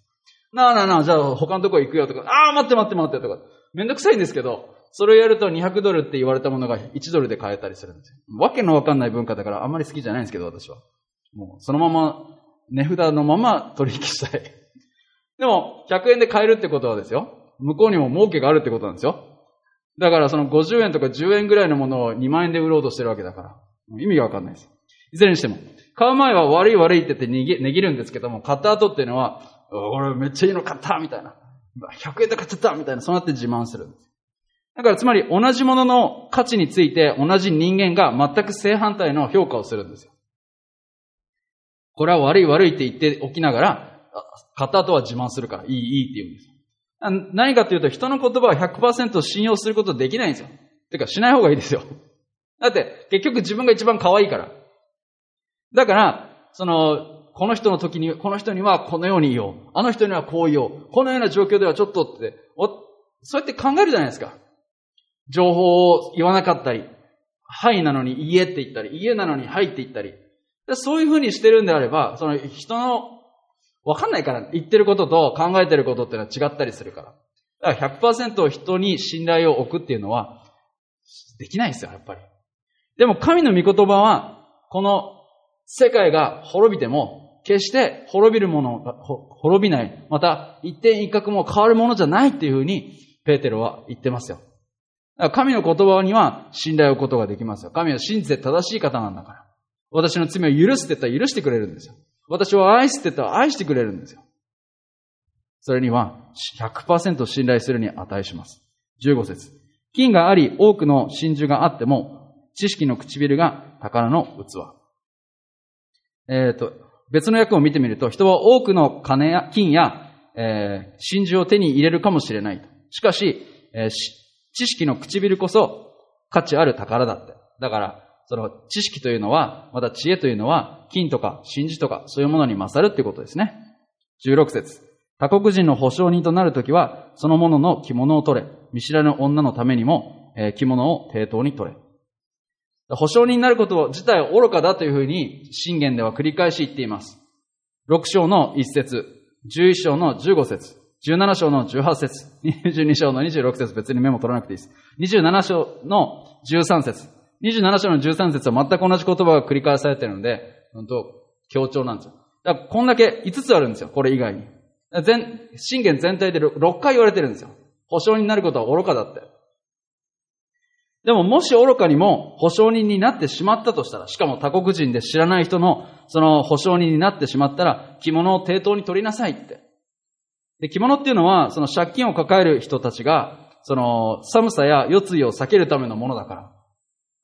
なあなあなあ、じゃあ他のとこ行くよとか、ああ、待って待って待ってとか、めんどくさいんですけど、それをやるとにひゃくドルって言われたものがいちドルで買えたりするんですよ。わけのわかんない文化だからあんまり好きじゃないんですけど、私は。もうそのまま、値札のまま取引したい。でも、ひゃくえんで買えるってことはですよ、向こうにも儲けがあるってことなんですよ。だからそのごじゅうえんとかじゅうえんぐらいのものをにまんえんで売ろうとしてるわけだから、意味がわかんないです。いずれにしても、買う前は悪い悪いって言って値切るんですけども、買った後っていうのは、俺めっちゃいいの買ったみたいな。ひゃくえんで買っちゃったみたいな、そうやって自慢するんです。だからつまり同じものの価値について同じ人間が全く正反対の評価をするんですよ。これは悪い悪いって言っておきながら、買った後は自慢するから、いいいいって言うんですよ。何かというと、人の言葉を ひゃくパーセント 信用することできないんですよ。てか、しない方がいいですよ。だって、結局自分が一番可愛いから。だから、その、この人の時に、この人にはこのように言おう。あの人にはこう言おう。このような状況ではちょっとって、そうやって考えるじゃないですか。情報を言わなかったり、はいなのにいいえって言ったり、いいえなのにはいって言ったり。そういうふうにしてるんであれば、その人の、わかんないから、言ってることと考えてることっていうのは違ったりするから。だから ひゃくパーセント 人に信頼を置くっていうのは、できないですよ、やっぱり。でも神の御言葉は、この世界が滅びても、決して滅びるものが滅びない。また、一点一角も変わるものじゃないっていうふうに、ペーテロは言ってますよ。だから神の言葉には信頼を置くことができますよ。神は真実で正しい方なんだから。私の罪を許すって言ったら許してくれるんですよ。私を愛すって言ったら愛してくれるんですよ。それには ひゃくパーセント 信頼するに値します。じゅうご節。金があり多くの真珠があっても、知識の唇が宝の器。えっと、別の訳を見てみると、人は多くの金や金や、えー、真珠を手に入れるかもしれないと。しかし、えー、知識の唇こそ価値ある宝だって。だから、その知識というのは、また知恵というのは、金とか真珠とか、そういうものに勝るっていうことですね。じゅうろく節。他国人の保証人となるときは、その者の着物を取れ。見知らぬ女のためにも、えー、着物を抵当に取れ。保証人になること自体は愚かだというふうに、箴言では繰り返し言っています。ろく章のいち節、じゅういち章のじゅうご節、じゅうなな章のじゅうはち節、にじゅうに章のにじゅうろく節、別にメモ取らなくていいです。にじゅうなな章のじゅうさん節、にじゅうなな章のじゅうさん節は全く同じ言葉が繰り返されているので、本当強調なんですよ。だからこんだけいつつあるんですよ、これ以外に。全、箴言全体でろっかい言われてるんですよ。保証人になることは愚かだって。でももし愚かにも保証人になってしまったとしたら、しかも他国人で知らない人のその保証人になってしまったら、着物を抵当に取りなさいって。で、着物っていうのは、その借金を抱える人たちが、その寒さや夜露を避けるためのものだから。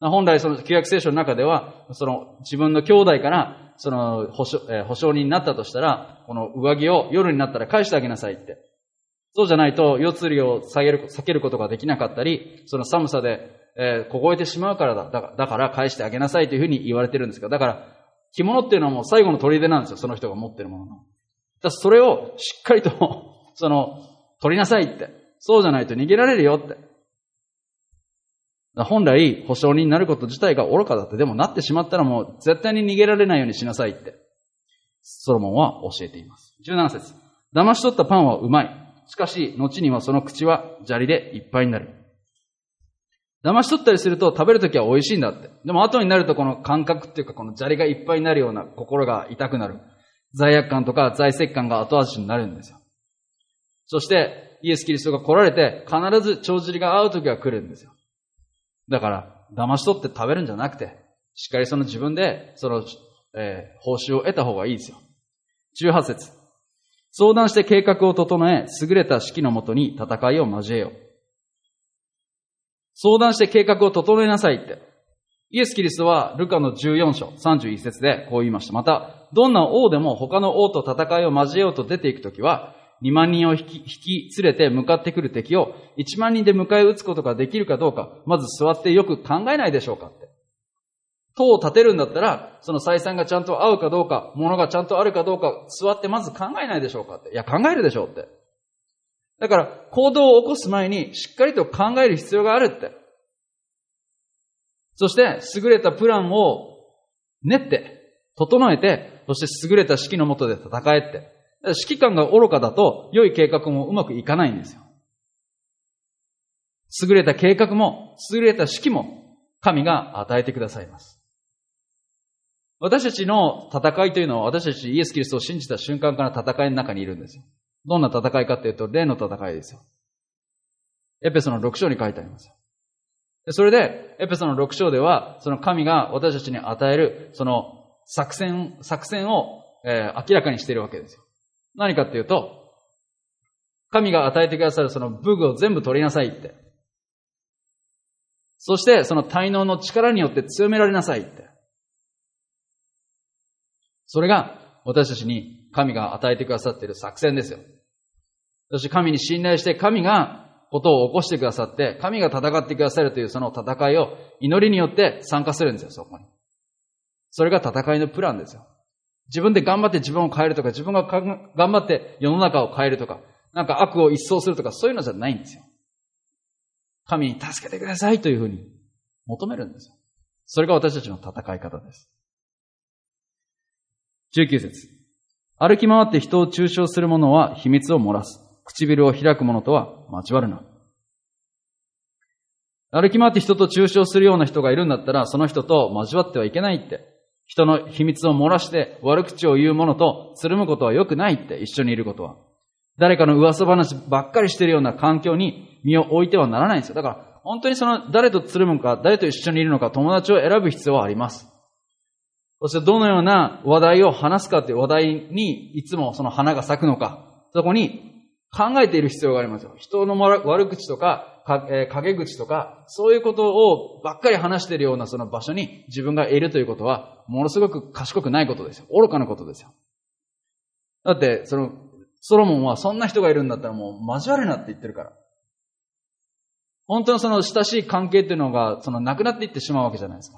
本来その旧約聖書の中では、その自分の兄弟から、その保証、えー、保証人になったとしたら、この上着を夜になったら返してあげなさいって。そうじゃないと、夜露を避ける、避けることができなかったり、その寒さで、えー、凍えてしまうからだ。だから、だから返してあげなさいというふうに言われてるんですが、だから、着物っていうのはもう最後の砦なんですよ、その人が持ってるものの。だからそれをしっかりと、その、取りなさいって。そうじゃないと逃げられるよって。本来、保証人になること自体が愚かだって、でもなってしまったらもう絶対に逃げられないようにしなさいって、ソロモンは教えています。じゅうなな節。騙し取ったパンはうまい。しかし、後にはその口は砂利でいっぱいになる。騙し取ったりすると食べるときは美味しいんだって。でも後になるとこの感覚っていうかこの砂利がいっぱいになるような心が痛くなる。罪悪感とか罪責感が後味になるんですよ。そしてイエス・キリストが来られて必ず帳尻が合うときは来るんですよ。だから騙し取って食べるんじゃなくて、しっかりその自分でその、えー、報酬を得た方がいいですよ。じゅうはち節。相談して計画を整え、優れた指揮のもとに戦いを交えよう。相談して計画を整えなさいって。イエス・キリストはルカのじゅうよん章さんじゅういち節でこう言いました。また、どんな王でも他の王と戦いを交えようと出ていくときは、にまん人を引き、引き連れて向かってくる敵をいちまん人で迎え撃つことができるかどうか、まず座ってよく考えないでしょうかって。塔を建てるんだったら、その採算がちゃんと合うかどうか、物がちゃんとあるかどうか、座ってまず考えないでしょうかって。いや、考えるでしょうって。だから、行動を起こす前にしっかりと考える必要があるって。そして、優れたプランを練って、整えて、そして優れた指揮の下で戦えって。 指揮官が愚かだと良い計画もうまくいかないんですよ。優れた計画も優れた指揮も神が与えてくださいます。私たちの戦いというのは、私たちイエス・キリストを信じた瞬間から戦いの中にいるんですよ。どんな戦いかというと、霊の戦いですよ。エペソのろく章に書いてありますよ。それで、エペソのろく章では、その神が私たちに与える、その作戦、作戦を、えー、明らかにしているわけですよ。何かっていうと、神が与えてくださるその武具を全部取りなさいって。そして、その滞納の力によって強められなさいって。それが私たちに神が与えてくださっている作戦ですよ。そして神に信頼して神がことを起こしてくださって、神が戦ってくださるというその戦いを祈りによって参加するんですよ、そこに。それが戦いのプランですよ。自分で頑張って自分を変えるとか、自分が頑張って世の中を変えるとか、なんか悪を一掃するとか、そういうのじゃないんですよ。神に助けてくださいというふうに求めるんですよ。それが私たちの戦い方です。じゅうきゅう節。歩き回って人を中傷する者は秘密を漏らす。唇を開く者とは交わるな。歩き回って人と中傷するような人がいるんだったら、その人と交わってはいけないって。人の秘密を漏らして悪口を言う者とつるむことは良くないって、一緒にいることは。誰かの噂話ばっかりしているような環境に身を置いてはならないんですよ。だから、本当にその誰とつるむか、誰と一緒にいるのか、友達を選ぶ必要はあります。そしてどのような話題を話すかという話題にいつもその花が咲くのか、そこに考えている必要がありますよ。人の悪口とか、陰口とか、そういうことをばっかり話しているようなその場所に自分がいるということは、ものすごく賢くないことですよ。愚かなことですよ。だって、その、ソロモンはそんな人がいるんだったらもう交わるなって言ってるから。本当のその親しい関係っていうのが、そのなくなっていってしまうわけじゃないですか。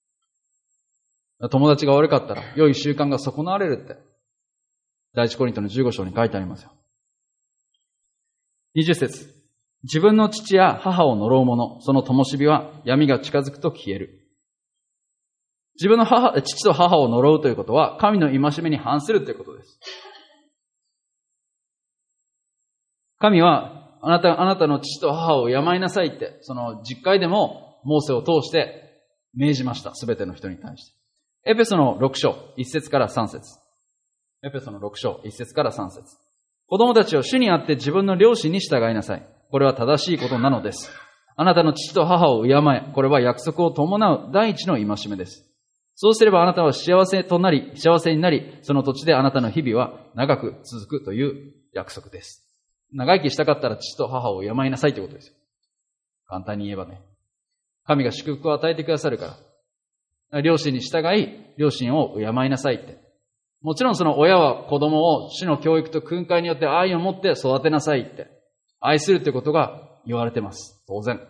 友達が悪かったら、良い習慣が損なわれるって。第一コリントのじゅうご章に書いてありますよ。にじゅう節。自分の父や母を呪う者、その灯火は闇が近づくと消える。自分の母、父と母を呪うということは、神の戒めに反するということです。神は、あなた、あなたの父と母を病いなさいって、その実会でも、モーセを通して命じました。すべての人に対して。エペソのろく章、いち節からさん節。エペソのろく章、いち節からさん節。子供たちを主にあって自分の両親に従いなさい。これは正しいことなのです。あなたの父と母を敬え。これは約束を伴う第一の戒めです。そうすればあなたは幸せとなり、幸せになり、その土地であなたの日々は長く続くという約束です。長生きしたかったら父と母を敬いなさいということですよ。簡単に言えばね。神が祝福を与えてくださるから。両親に従い、両親を敬いなさいって。もちろんその親は子供を主の教育と訓戒によって愛を持って育てなさいって。愛するってことが言われてます。当然。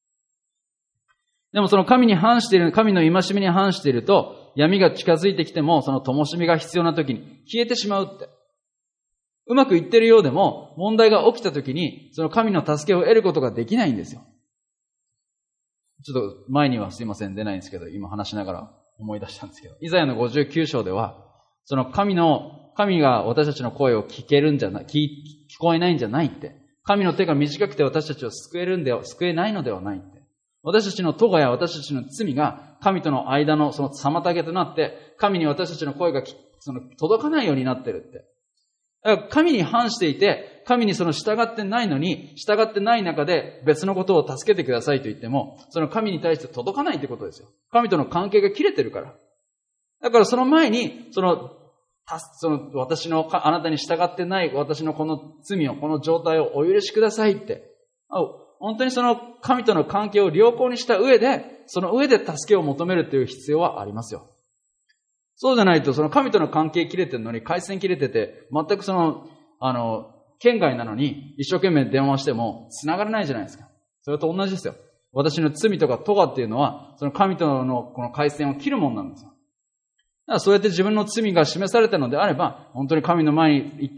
でもその神に反している、神の戒めに反していると、闇が近づいてきても、その灯火が必要な時に消えてしまうって。うまくいってるようでも、問題が起きた時に、その神の助けを得ることができないんですよ。ちょっと前にはすいません、出ないんですけど、今話しながら思い出したんですけど、イザヤのごじゅうきゅう章では、その神の、神が私たちの声を聞けるんじゃない、聞、聞こえないんじゃないって。神の手が短くて私たちを救えるんでは、救えないのではないって。私たちの咎や私たちの罪が神との間のその妨げとなって、神に私たちの声がその届かないようになってるって。だから神に反していて、神にその従ってないのに、従ってない中で別のことを助けてくださいと言っても、その神に対して届かないってことですよ。神との関係が切れてるから。だからその前に、その、その私の、あなたに従ってない私のこの罪を、この状態をお許しくださいって。本当にその神との関係を良好にした上で、その上で助けを求めるという必要はありますよ。そうじゃないと、その神との関係切れてるのに、回線切れてて、全くその、あの、県外なのに、一生懸命電話しても、繋がらないじゃないですか。それと同じですよ。私の罪とか咎っていうのは、その神とのこの回線を切るもんなんですよ。だからそうやって自分の罪が示されたのであれば、本当に神の前に行って、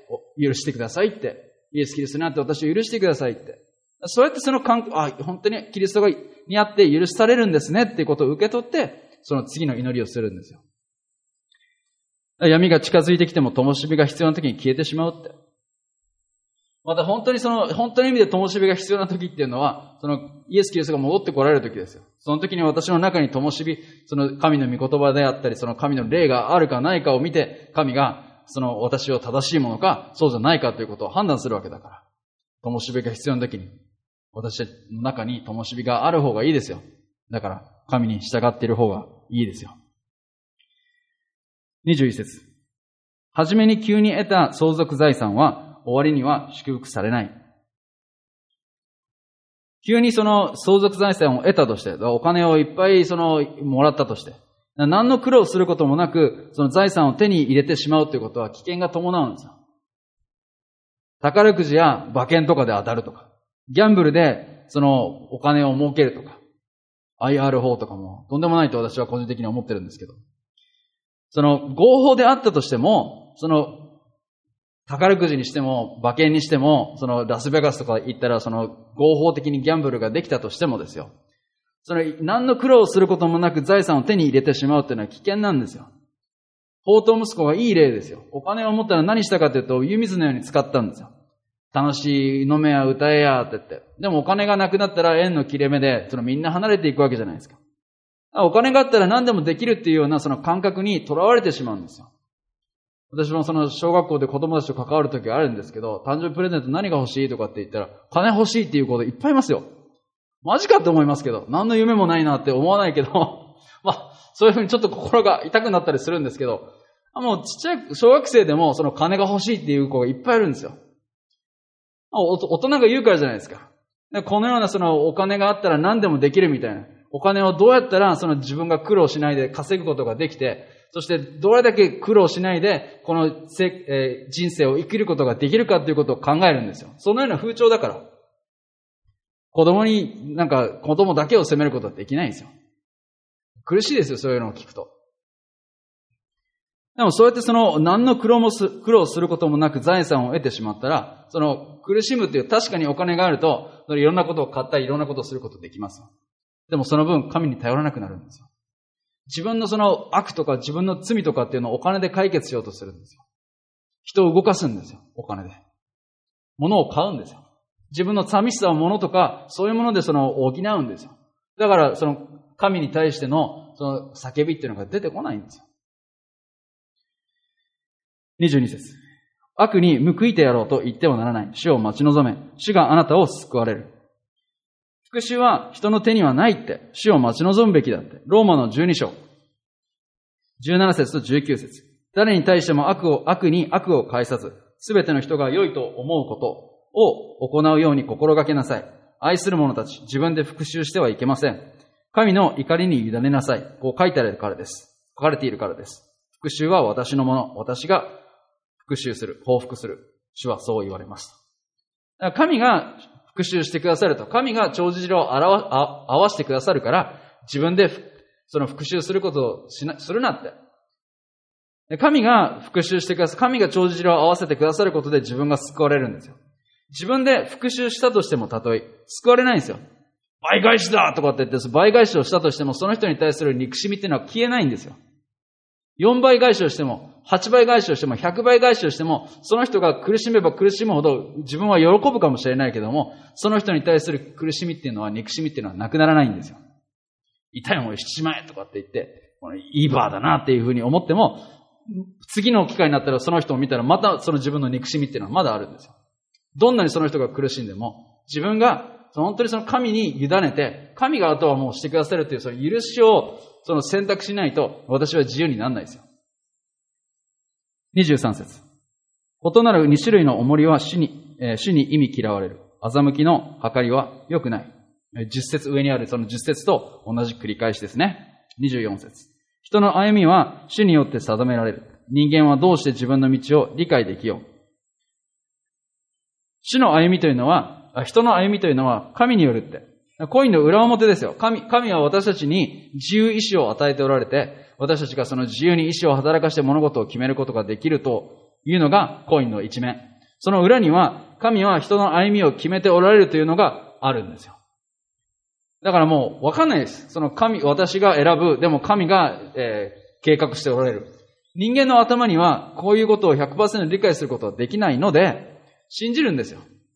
許してくださいって、イエス・キリストにあって私を許してくださいって。そうやってその関係、あ、本当にキリストにあって許されるんですねっていうことを受け取って、その次の祈りをするんですよ。 闇が近づいてきても灯火が必要な時に消えてしまうって。また本当にその、本当の意味で灯火が必要な時っていうのは、そのイエス・キリストが戻ってこられる時ですよ。その時に私の中に灯火、その神の御言葉であったり、その神の霊があるかないかを見て、神がその私を正しいものか、そうじゃないかということを判断するわけだから。灯火が必要な時に、私の中に灯火がある方がいいですよ。だから、神に従っている方がいいですよ。にじゅういち節。はじめに急に得た相続財産は、終わりには祝福されない。急にその相続財産を得たとして、お金をいっぱいそのもらったとして、何の苦労することもなく、その財産を手に入れてしまうということは危険が伴うんですよ。宝くじや馬券とかで当たるとか、ギャンブルでそのお金を儲けるとか、アイアール 法とかもとんでもないと私は個人的に思ってるんですけど、その合法であったとしても、その宝くじにしても、馬券にしても、そのラスベガスとか行ったら、その合法的にギャンブルができたとしてもですよ。その何の苦労をすることもなく財産を手に入れてしまうっていうのは危険なんですよ。放蕩息子がいい例ですよ。お金を持ったら何したかというと、湯水のように使ったんですよ。楽しい飲めや歌えやって言って。でもお金がなくなったら縁の切れ目で、そのみんな離れていくわけじゃないですか。お金があったら何でもできるっていうようなその感覚にとらわれてしまうんですよ。私もその小学校で子供たちと関わるときがあるんですけど、誕生日プレゼント何が欲しいとかって言ったら、金欲しいっていう子でいっぱいいますよ。マジかって思いますけど、何の夢もないなって思わないけど、まあ、そういうふうにちょっと心が痛くなったりするんですけど、もうちっちゃい小学生でもその金が欲しいっていう子がいっぱいいるんですよ。大人が言うからじゃないですか。でこのようなそのお金があったら何でもできるみたいな。お金をどうやったらその自分が苦労しないで稼ぐことができて、そしてどれだけ苦労しないでこのせ、えー、人生を生きることができるかということを考えるんですよ。そのような風潮だから。子供になんか子供だけを責めることはできないんですよ。苦しいですよ、そういうのを聞くと。でもそうやってその何の苦労もす苦労することもなく財産を得てしまったら、その苦しむという確かにお金があると、いろんなことを買ったりいろんなことをすることできますよ。でもその分神に頼らなくなるんですよ。自分のその悪とか自分の罪とかっていうのをお金で解決しようとするんですよ。人を動かすんですよ、お金で。物を買うんですよ。自分の寂しさを物とか、そういうものでその補うんですよ。だからその神に対してのその叫びっていうのが出てこないんですよ。にじゅうに節。悪に報いてやろうと言ってはならない。主を待ち望め。主があなたを救われる。復讐は人の手にはないって、主を待ち望むべきだって。ローマのじゅうに章。じゅうなな節とじゅうきゅう節。誰に対しても悪を、悪に悪を返さず、すべての人が良いと思うことを行うように心がけなさい。愛する者たち、自分で復讐してはいけません。神の怒りに委ねなさい。こう書いてあるからです。書かれているからです。復讐は私のもの。私が復讐する。報復する。主はそう言われます。だから神が復讐してくださると。神が帳尻を合わせてくださるから、自分でその復讐することをしなするなって。神が復讐してくださる。神が帳尻を合わせてくださることで自分が救われるんですよ。自分で復讐したとしてもたとえ、救われないんですよ。倍返しだとかって言って、倍返しをしたとしても、その人に対する憎しみっていうのは消えないんですよ。よんばい返しをしても、はちばい返しをしても、ひゃくばい返しをしても、その人が苦しめば苦しむほど自分は喜ぶかもしれないけども、その人に対する苦しみっていうのは、憎しみっていうのはなくならないんですよ。痛い思いしちまえとかって言って、いいバーだなっていうふうに思っても、次の機会になったらその人を見たらまたその自分の憎しみっていうのはまだあるんですよ。どんなにその人が苦しんでも、自分が本当にその神に委ねて、神があとはもうしてくださるというその許しをその選択しないと、私は自由にならないですよ。にじゅうさん節。異なるに種類の重りは主に、えー、主に意味嫌われる。欺きの計りは良くない。じゅっ節上にあるそのじゅっ節と同じ繰り返しですね。にじゅうよん節。人の歩みは主によって定められる。人間はどうして自分の道を理解できよう。主の歩みというのは、人の歩みというのは神によるって。コインの裏表ですよ。神、神は私たちに自由意志を与えておられて、私たちがその自由に意志を働かして物事を決めることができるというのがコインの一面。その裏には、神は人の歩みを決めておられるというのがあるんですよ。だからもうわかんないです。その神、私が選ぶ、でも神が、えー、計画しておられる。 人間の頭にはこういうことを ひゃくパーセント 理解することはできないので、信じるんですよ。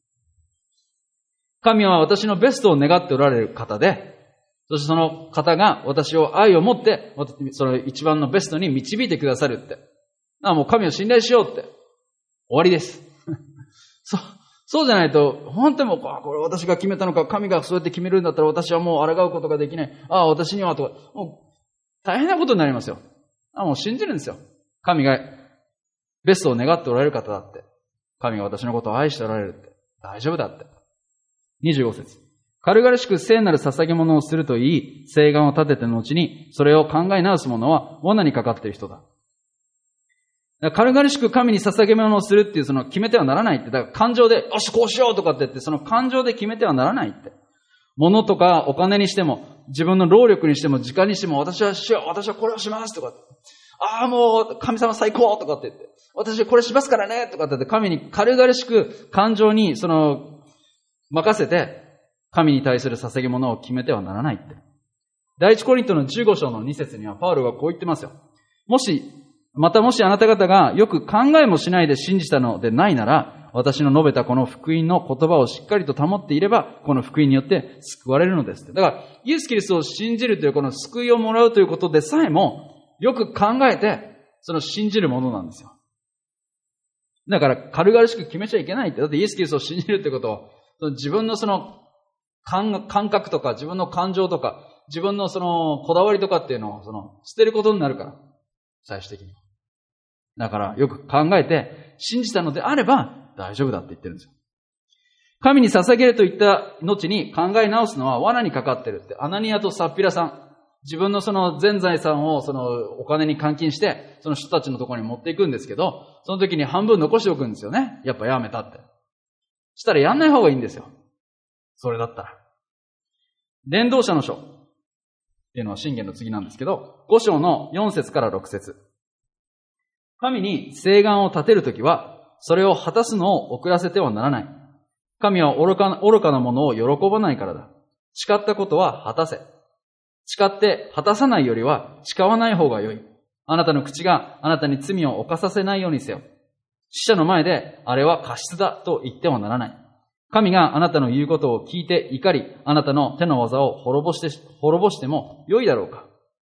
神は私のベストを願っておられる方で、そしてその方が私を愛を持って、その一番のベストに導いてくださるって。あもう神を信頼しようって。終わりです。そう、そうじゃないと、本当にもう、これ私が決めたのか、神がそうやって決めるんだったら私はもう抗うことができない。ああ、私にはとか、もう大変なことになりますよ。あもう信じるんですよ。神がベストを願っておられる方だって。神が私のことを愛しておられるって。大丈夫だって。にじゅうご節。軽々しく聖なる捧げ物をするといい、誓願を立てての後に、それを考え直す者は罠にかかっている人だ。だ軽々しく神に捧げ物をするっていうその決めてはならないって。だから感情で、よし、こうしようとかって言って、その感情で決めてはならないって。物とかお金にしても、自分の労力にしても、時間にしても、私はしよう、私はこれをしますとかって。ああ、もう、神様最高とかって言って。私はこれしますからねとかって言って、神に軽々しく感情に、その、任せて、神に対する捧げ物を決めてはならないって。第一コリントのじゅうご章のに節には、パウロがこう言ってますよ。もし、またもしあなた方がよく考えもしないで信じたのでないなら、私の述べたこの福音の言葉をしっかりと保っていれば、この福音によって救われるのです。だから、イエス・キリストを信じるというこの救いをもらうということでさえも、よく考えて、その信じるものなんですよ。だから、軽々しく決めちゃいけないって。だってイエス・キリストを信じるってことは、その自分のその感覚とか、自分の感情とか、自分のそのこだわりとかっていうのをその捨てることになるから。最終的に。だから、よく考えて、信じたのであれば大丈夫だって言ってるんですよ。神に捧げると言った後に考え直すのは罠にかかってるって。アナニアとサッピラさん。自分のその全財産をそのお金に換金して、その人たちのところに持っていくんですけど、その時に半分残しておくんですよね。やっぱやめたって。したらやんない方がいいんですよ。それだったら。伝道者の書っていうのは箴言の次なんですけど、ご章のよん節からろく節。神に誓願を立てるときは、それを果たすのを遅らせてはならない。神は愚かな、愚かなものを喜ばないからだ。誓ったことは果たせ。誓って果たさないよりは誓わない方が良い。あなたの口があなたに罪を犯させないようにせよ。死者の前であれは過失だと言ってはならない。神があなたの言うことを聞いて怒り、あなたの手の技を滅ぼして、滅ぼしても良いだろうか。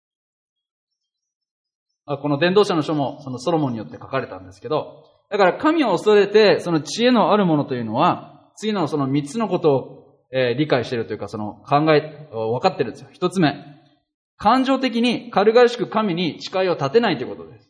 この伝道者の書もそのソロモンによって書かれたんですけど、だから神を恐れてその知恵のあるものというのは、次のその三つのことをえー、理解しているというか、その考え、分かってるんですよ。一つ目。感情的に軽々しく神に誓いを立てないということです。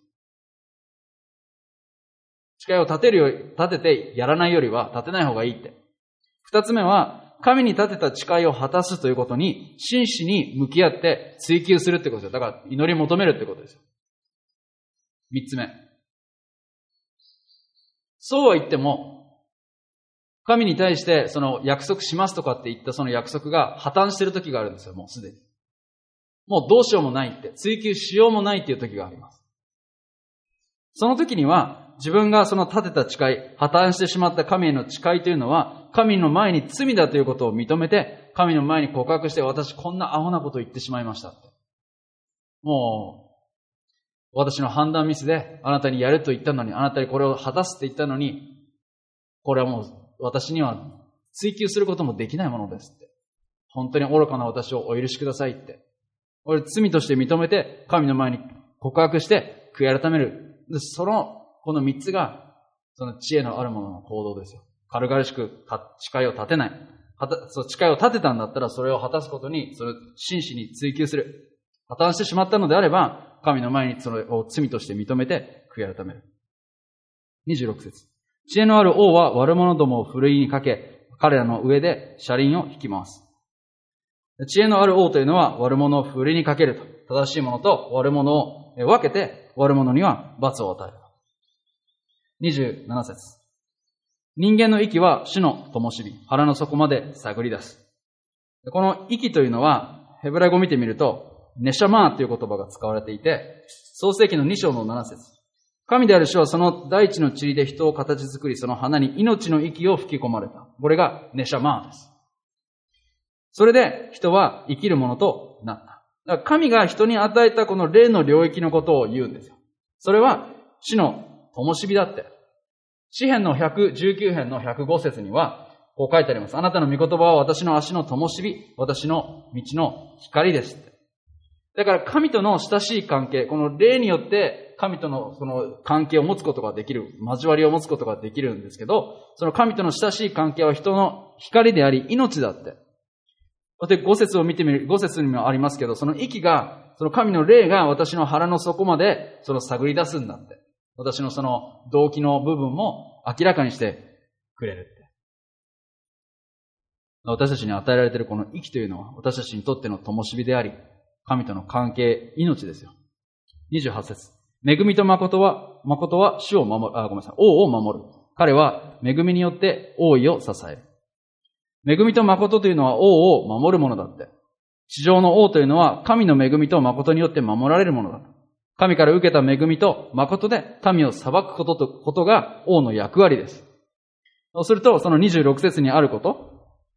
誓いを立てるより、立ててやらないよりは立てない方がいいって。二つ目は、神に立てた誓いを果たすということに真摯に向き合って追求するってことですよ。だから祈り求めるってことですよ。三つ目。そうは言っても、神に対してその約束しますとかって言ったその約束が破綻してる時があるんですよ、もうすでに。もうどうしようもないって、追求しようもないっていう時があります。その時には自分がその立てた誓い、破綻してしまった神への誓いというのは、神の前に罪だということを認めて、神の前に告白して、私こんなアホなことを言ってしまいましたって。もう、私の判断ミスであなたにやると言ったのに、あなたにこれを果たすって言ったのに、これはもう私には追求することもできないものですって。本当に愚かな私をお許しくださいって。これ罪として認めて、神の前に告白して悔い改める。でその、この三つが、その知恵のあるものの行動ですよ。軽々しく誓いを立てない。そう誓いを立てたんだったら、それを果たすことに、それを真摯に追求する。破綻してしまったのであれば、神の前にそれを罪として認めて悔い改める。にじゅうろく節。知恵のある王は悪者どもをふるいにかけ、彼らの上で車輪を引き回す。知恵のある王というのは悪者をふるいにかけると。正しいものと悪者を分けて、悪者には罰を与える。にじゅうなな節。人間の息は主の灯火、腹の底まで探り出す。この息というのは、ヘブライ語を見てみると、ネシャマーという言葉が使われていて、創世記のに章のなな節。神である主はその大地の塵で人を形作り、その花に命の息を吹き込まれた。これがネシャマーです。それで人は生きるものとなった。だから神が人に与えたこの霊の領域のことを言うんですよ。 それは主の灯火だって。詩編のひゃくじゅうきゅう編のひゃくご節には、こう書いてあります。あなたの御言葉は私の足の灯火、私の道の光ですって。だから神との親しい関係、この霊によって神とのその関係を持つことができる、交わりを持つことができるんですけど、その神との親しい関係は人の光であり、命だって。で、五節を見てみる、五節にもありますけど、その息が、その神の霊が私の腹の底までその探り出すんだって。私のその動機の部分も明らかにしてくれるって。私たちに与えられているこの息というのは、私たちにとっての灯火であり、神との関係、命ですよ。にじゅうはち節。恵みと誠は、誠は主を守る、あ、ごめんなさい、王を守る。彼は恵みによって王位を支える。恵みと誠というのは王を守るものだって。地上の王というのは神の恵みと誠によって守られるものだ。神から受けた恵みと誠で民を裁くことと、ことが王の役割です。そうすると、そのにじゅうろく節にあること、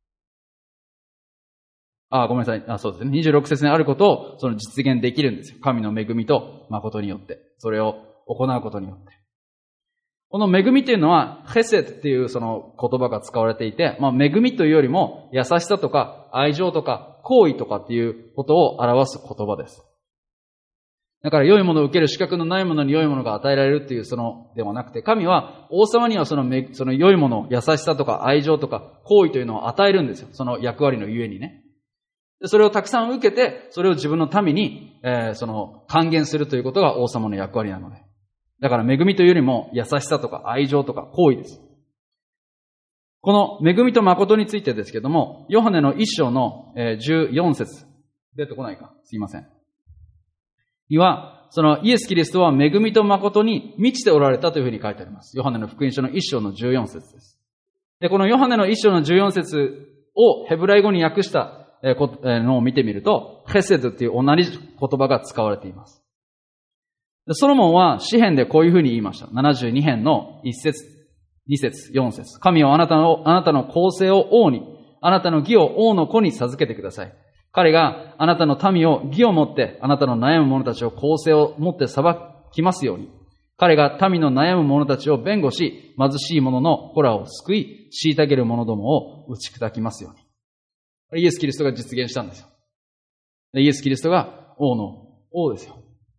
あ、ごめんなさい。あ、そうですね。にじゅうろく節にあることを、その実現できるんですよ。神の恵みと誠によって。それを行うことによって。この恵みというのは、ヘセっていうその言葉が使われていて、まあ恵みというよりも、優しさとか、愛情とか、行為とかっていうことを表す言葉です。だから良いものを受ける資格のないものに良いものが与えられるっていうそのではなくて、神は王様にはそのめ、その良いもの、優しさとか愛情とか行為というのを与えるんですよ。その役割のゆえにね。それをたくさん受けて、それを自分の民に、えー、その還元するということが王様の役割なので。だから恵みというよりも優しさとか愛情とか行為です。この恵みと誠についてですけども、ヨハネの一章のじゅうよん節。出てこないか。すいません。には、そのイエス・キリストは恵みと誠に満ちておられたというふうに書いてあります。ヨハネの福音書の一章のじゅうよん節です。で、このヨハネの一章のじゅうよん節をヘブライ語に訳したのを見てみると、ヘセドっていう同じ言葉が使われています。ソロモンは詩編でこういうふうに言いました。ななじゅうに編のいち節、に節、よん節。神はあなたの、あなたの公正を王に、あなたの義を王の子に授けてください。彼があなたの民を義をもって、あなたの悩む者たちを公正をもって裁きますように。彼が民の悩む者たちを弁護し、貧しい者の子らを救い、虐げる者どもを打ち砕きますように。イエス・キリストが実現したんですよ。イエス・キリストが王の王ですよ。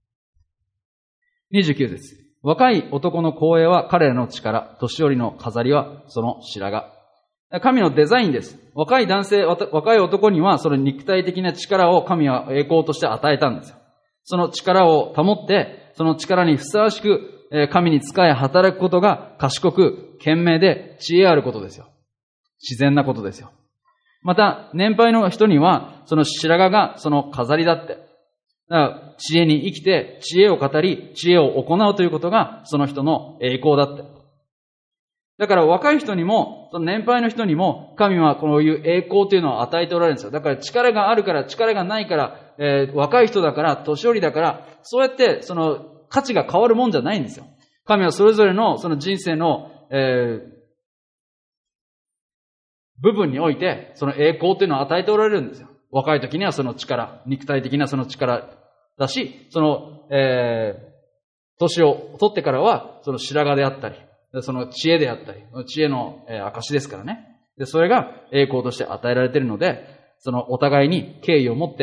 にじゅうきゅう節。若い男の光栄は彼らの力、年寄りの飾りはその白髪。神のデザインです。若い男性、若い男にはその肉体的な力を神は栄光として与えたんですよ。その力を保って、その力にふさわしく神に仕え働くことが賢く、賢明で知恵あることですよ。自然なことですよ。また、年配の人には、その白髪がその飾りだって。だから知恵に生きて、知恵を語り、知恵を行うということが、その人の栄光だって。だから若い人にも、その年配の人にも、神はこういう栄光というのを与えておられるんですよ。だから力があるから、力がないから、えー、若い人だから、年寄りだから、そうやってその価値が変わるもんじゃないんですよ。神はそれぞれのその人生の、えー、部分において、その栄光というのを与えておられるんですよ。若い時にはその力、肉体的なその力だし、その、えー、年を取ってからは、その白髪であったり、その知恵であったり、知恵の証ですからね。で、それが栄光として与えられているので、そのお互いに敬意を持って、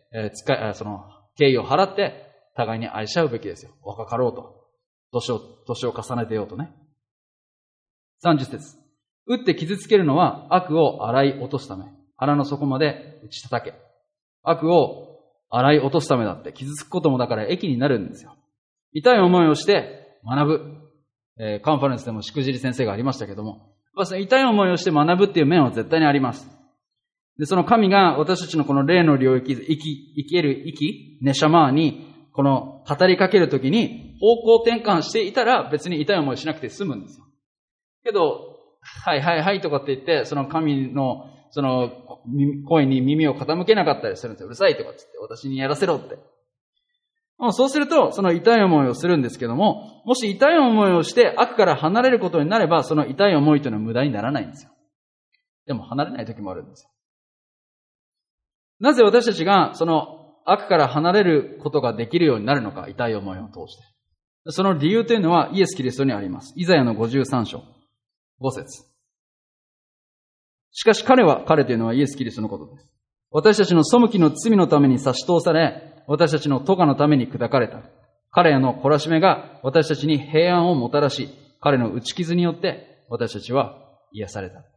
えー、使い、その敬意を払って、互いに愛し合うべきですよ。若かろうと。年を、年を重ねてようとね。さんじゅう節。打って傷つけるのは悪を洗い落とすため。腹の底まで打ち叩け。悪を洗い落とすためだって。傷つくこともだから益になるんですよ。痛い思いをして学ぶ。えー、カンファレンスでもしくじり先生がありましたけども、痛い思いをして学ぶっていう面は絶対にあります。で、その神が私たちのこの霊の領域、生き、生きる息、ネシャマーに、この語りかけるときに方向転換していたら別に痛い思いしなくて済むんですよ。けど、はいはいはいとかって言って、その神のその声に耳を傾けなかったりするんですよ。うるさいとかって言って私にやらせろって。そうすると、その痛い思いをするんですけども、もし痛い思いをして悪から離れることになれば、その痛い思いというのは無駄にならないんですよ。でも離れない時もあるんですよ。なぜ私たちがその悪から離れることができるようになるのか、痛い思いを通して。 その理由というのはイエス・キリストにあります。イザヤのごじゅうさん章、ご節。しかし彼は、彼というのはイエス・キリストのことです。私たちの背きの罪のために差し通され、私たちの咎のために砕かれた。彼への懲らしめが私たちに平安をもたらし、彼の打ち傷によって私たちは癒された。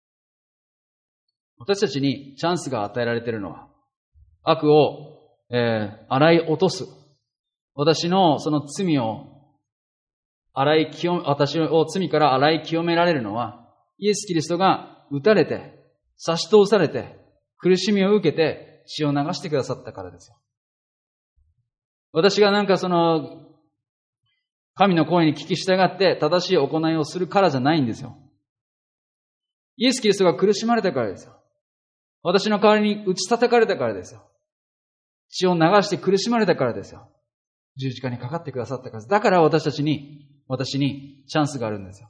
私たちにチャンスが与えられているのは、悪を、えー、洗い落とす。私のその罪を洗い清め、私を罪から洗い清められるのは、イエス・キリストが打たれて、差し通されて、苦しみを受けて血を流してくださったからですよ。私がなんかその、神の声に聞き従って正しい行いをするからじゃないんですよ。イエス・キリストが苦しまれたからですよ。私の代わりに打ち叩かれたからですよ。血を流して苦しまれたからですよ。十字架にかかってくださったからです。だから私たちに、私にチャンスがあるんですよ。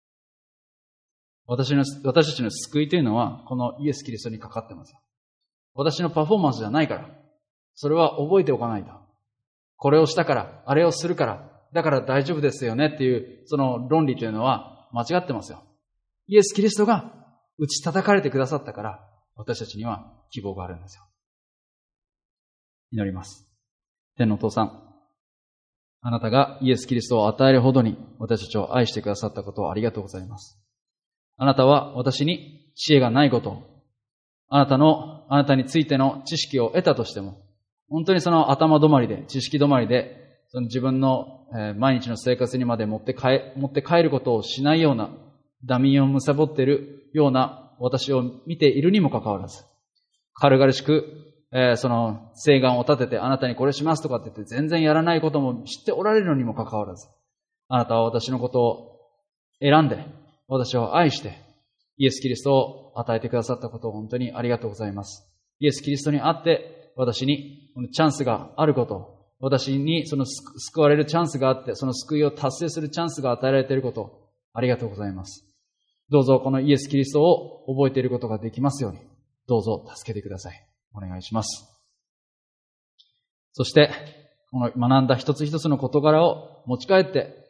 私の、私たちの救いというのは、このイエス・キリストにかかってますよ。私のパフォーマンスじゃないから。それは覚えておかないと。これをしたから、あれをするから、だから大丈夫ですよねっていう、その論理というのは間違ってますよ。イエス・キリストが打ち叩かれてくださったから、私たちには希望があるんですよ。祈ります。天のお父さん、あなたがイエス・キリストを与えるほどに私たちを愛してくださったことをありがとうございます。あなたは私に知恵がないことを、あなたの、あなたについての知識を得たとしても、本当にその頭止まりで、知識止まりで、その自分の、えー、毎日の生活にまで持って帰、持って帰ることをしないような、ダミーを貪っているような私を見ているにもかかわらず、軽々しく、えー、その誓願を立ててあなたにこれしますとかって言って全然やらないことも知っておられるのにもかかわらず、あなたは私のことを選んで、私を愛して、イエス・キリストを与えてくださったことを本当にありがとうございます。イエス・キリストにあって、私にチャンスがあることを、私にその救われるチャンスがあって、その救いを達成するチャンスが与えられていることをありがとうございます。どうぞこのイエス・キリストを覚えていることができますように、どうぞ助けてください。お願いします。そして、この学んだ一つ一つの事柄を持ち帰って、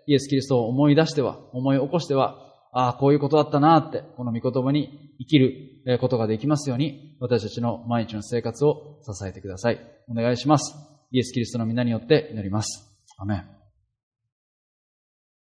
イエス・キリストを思い出しては、思い起こしては、ああ、こういうことだったなって、この御言葉に生きることができますように、私たちの毎日の生活を支えてください。お願いします。イエス・キリストの皆によって祈ります。アメン。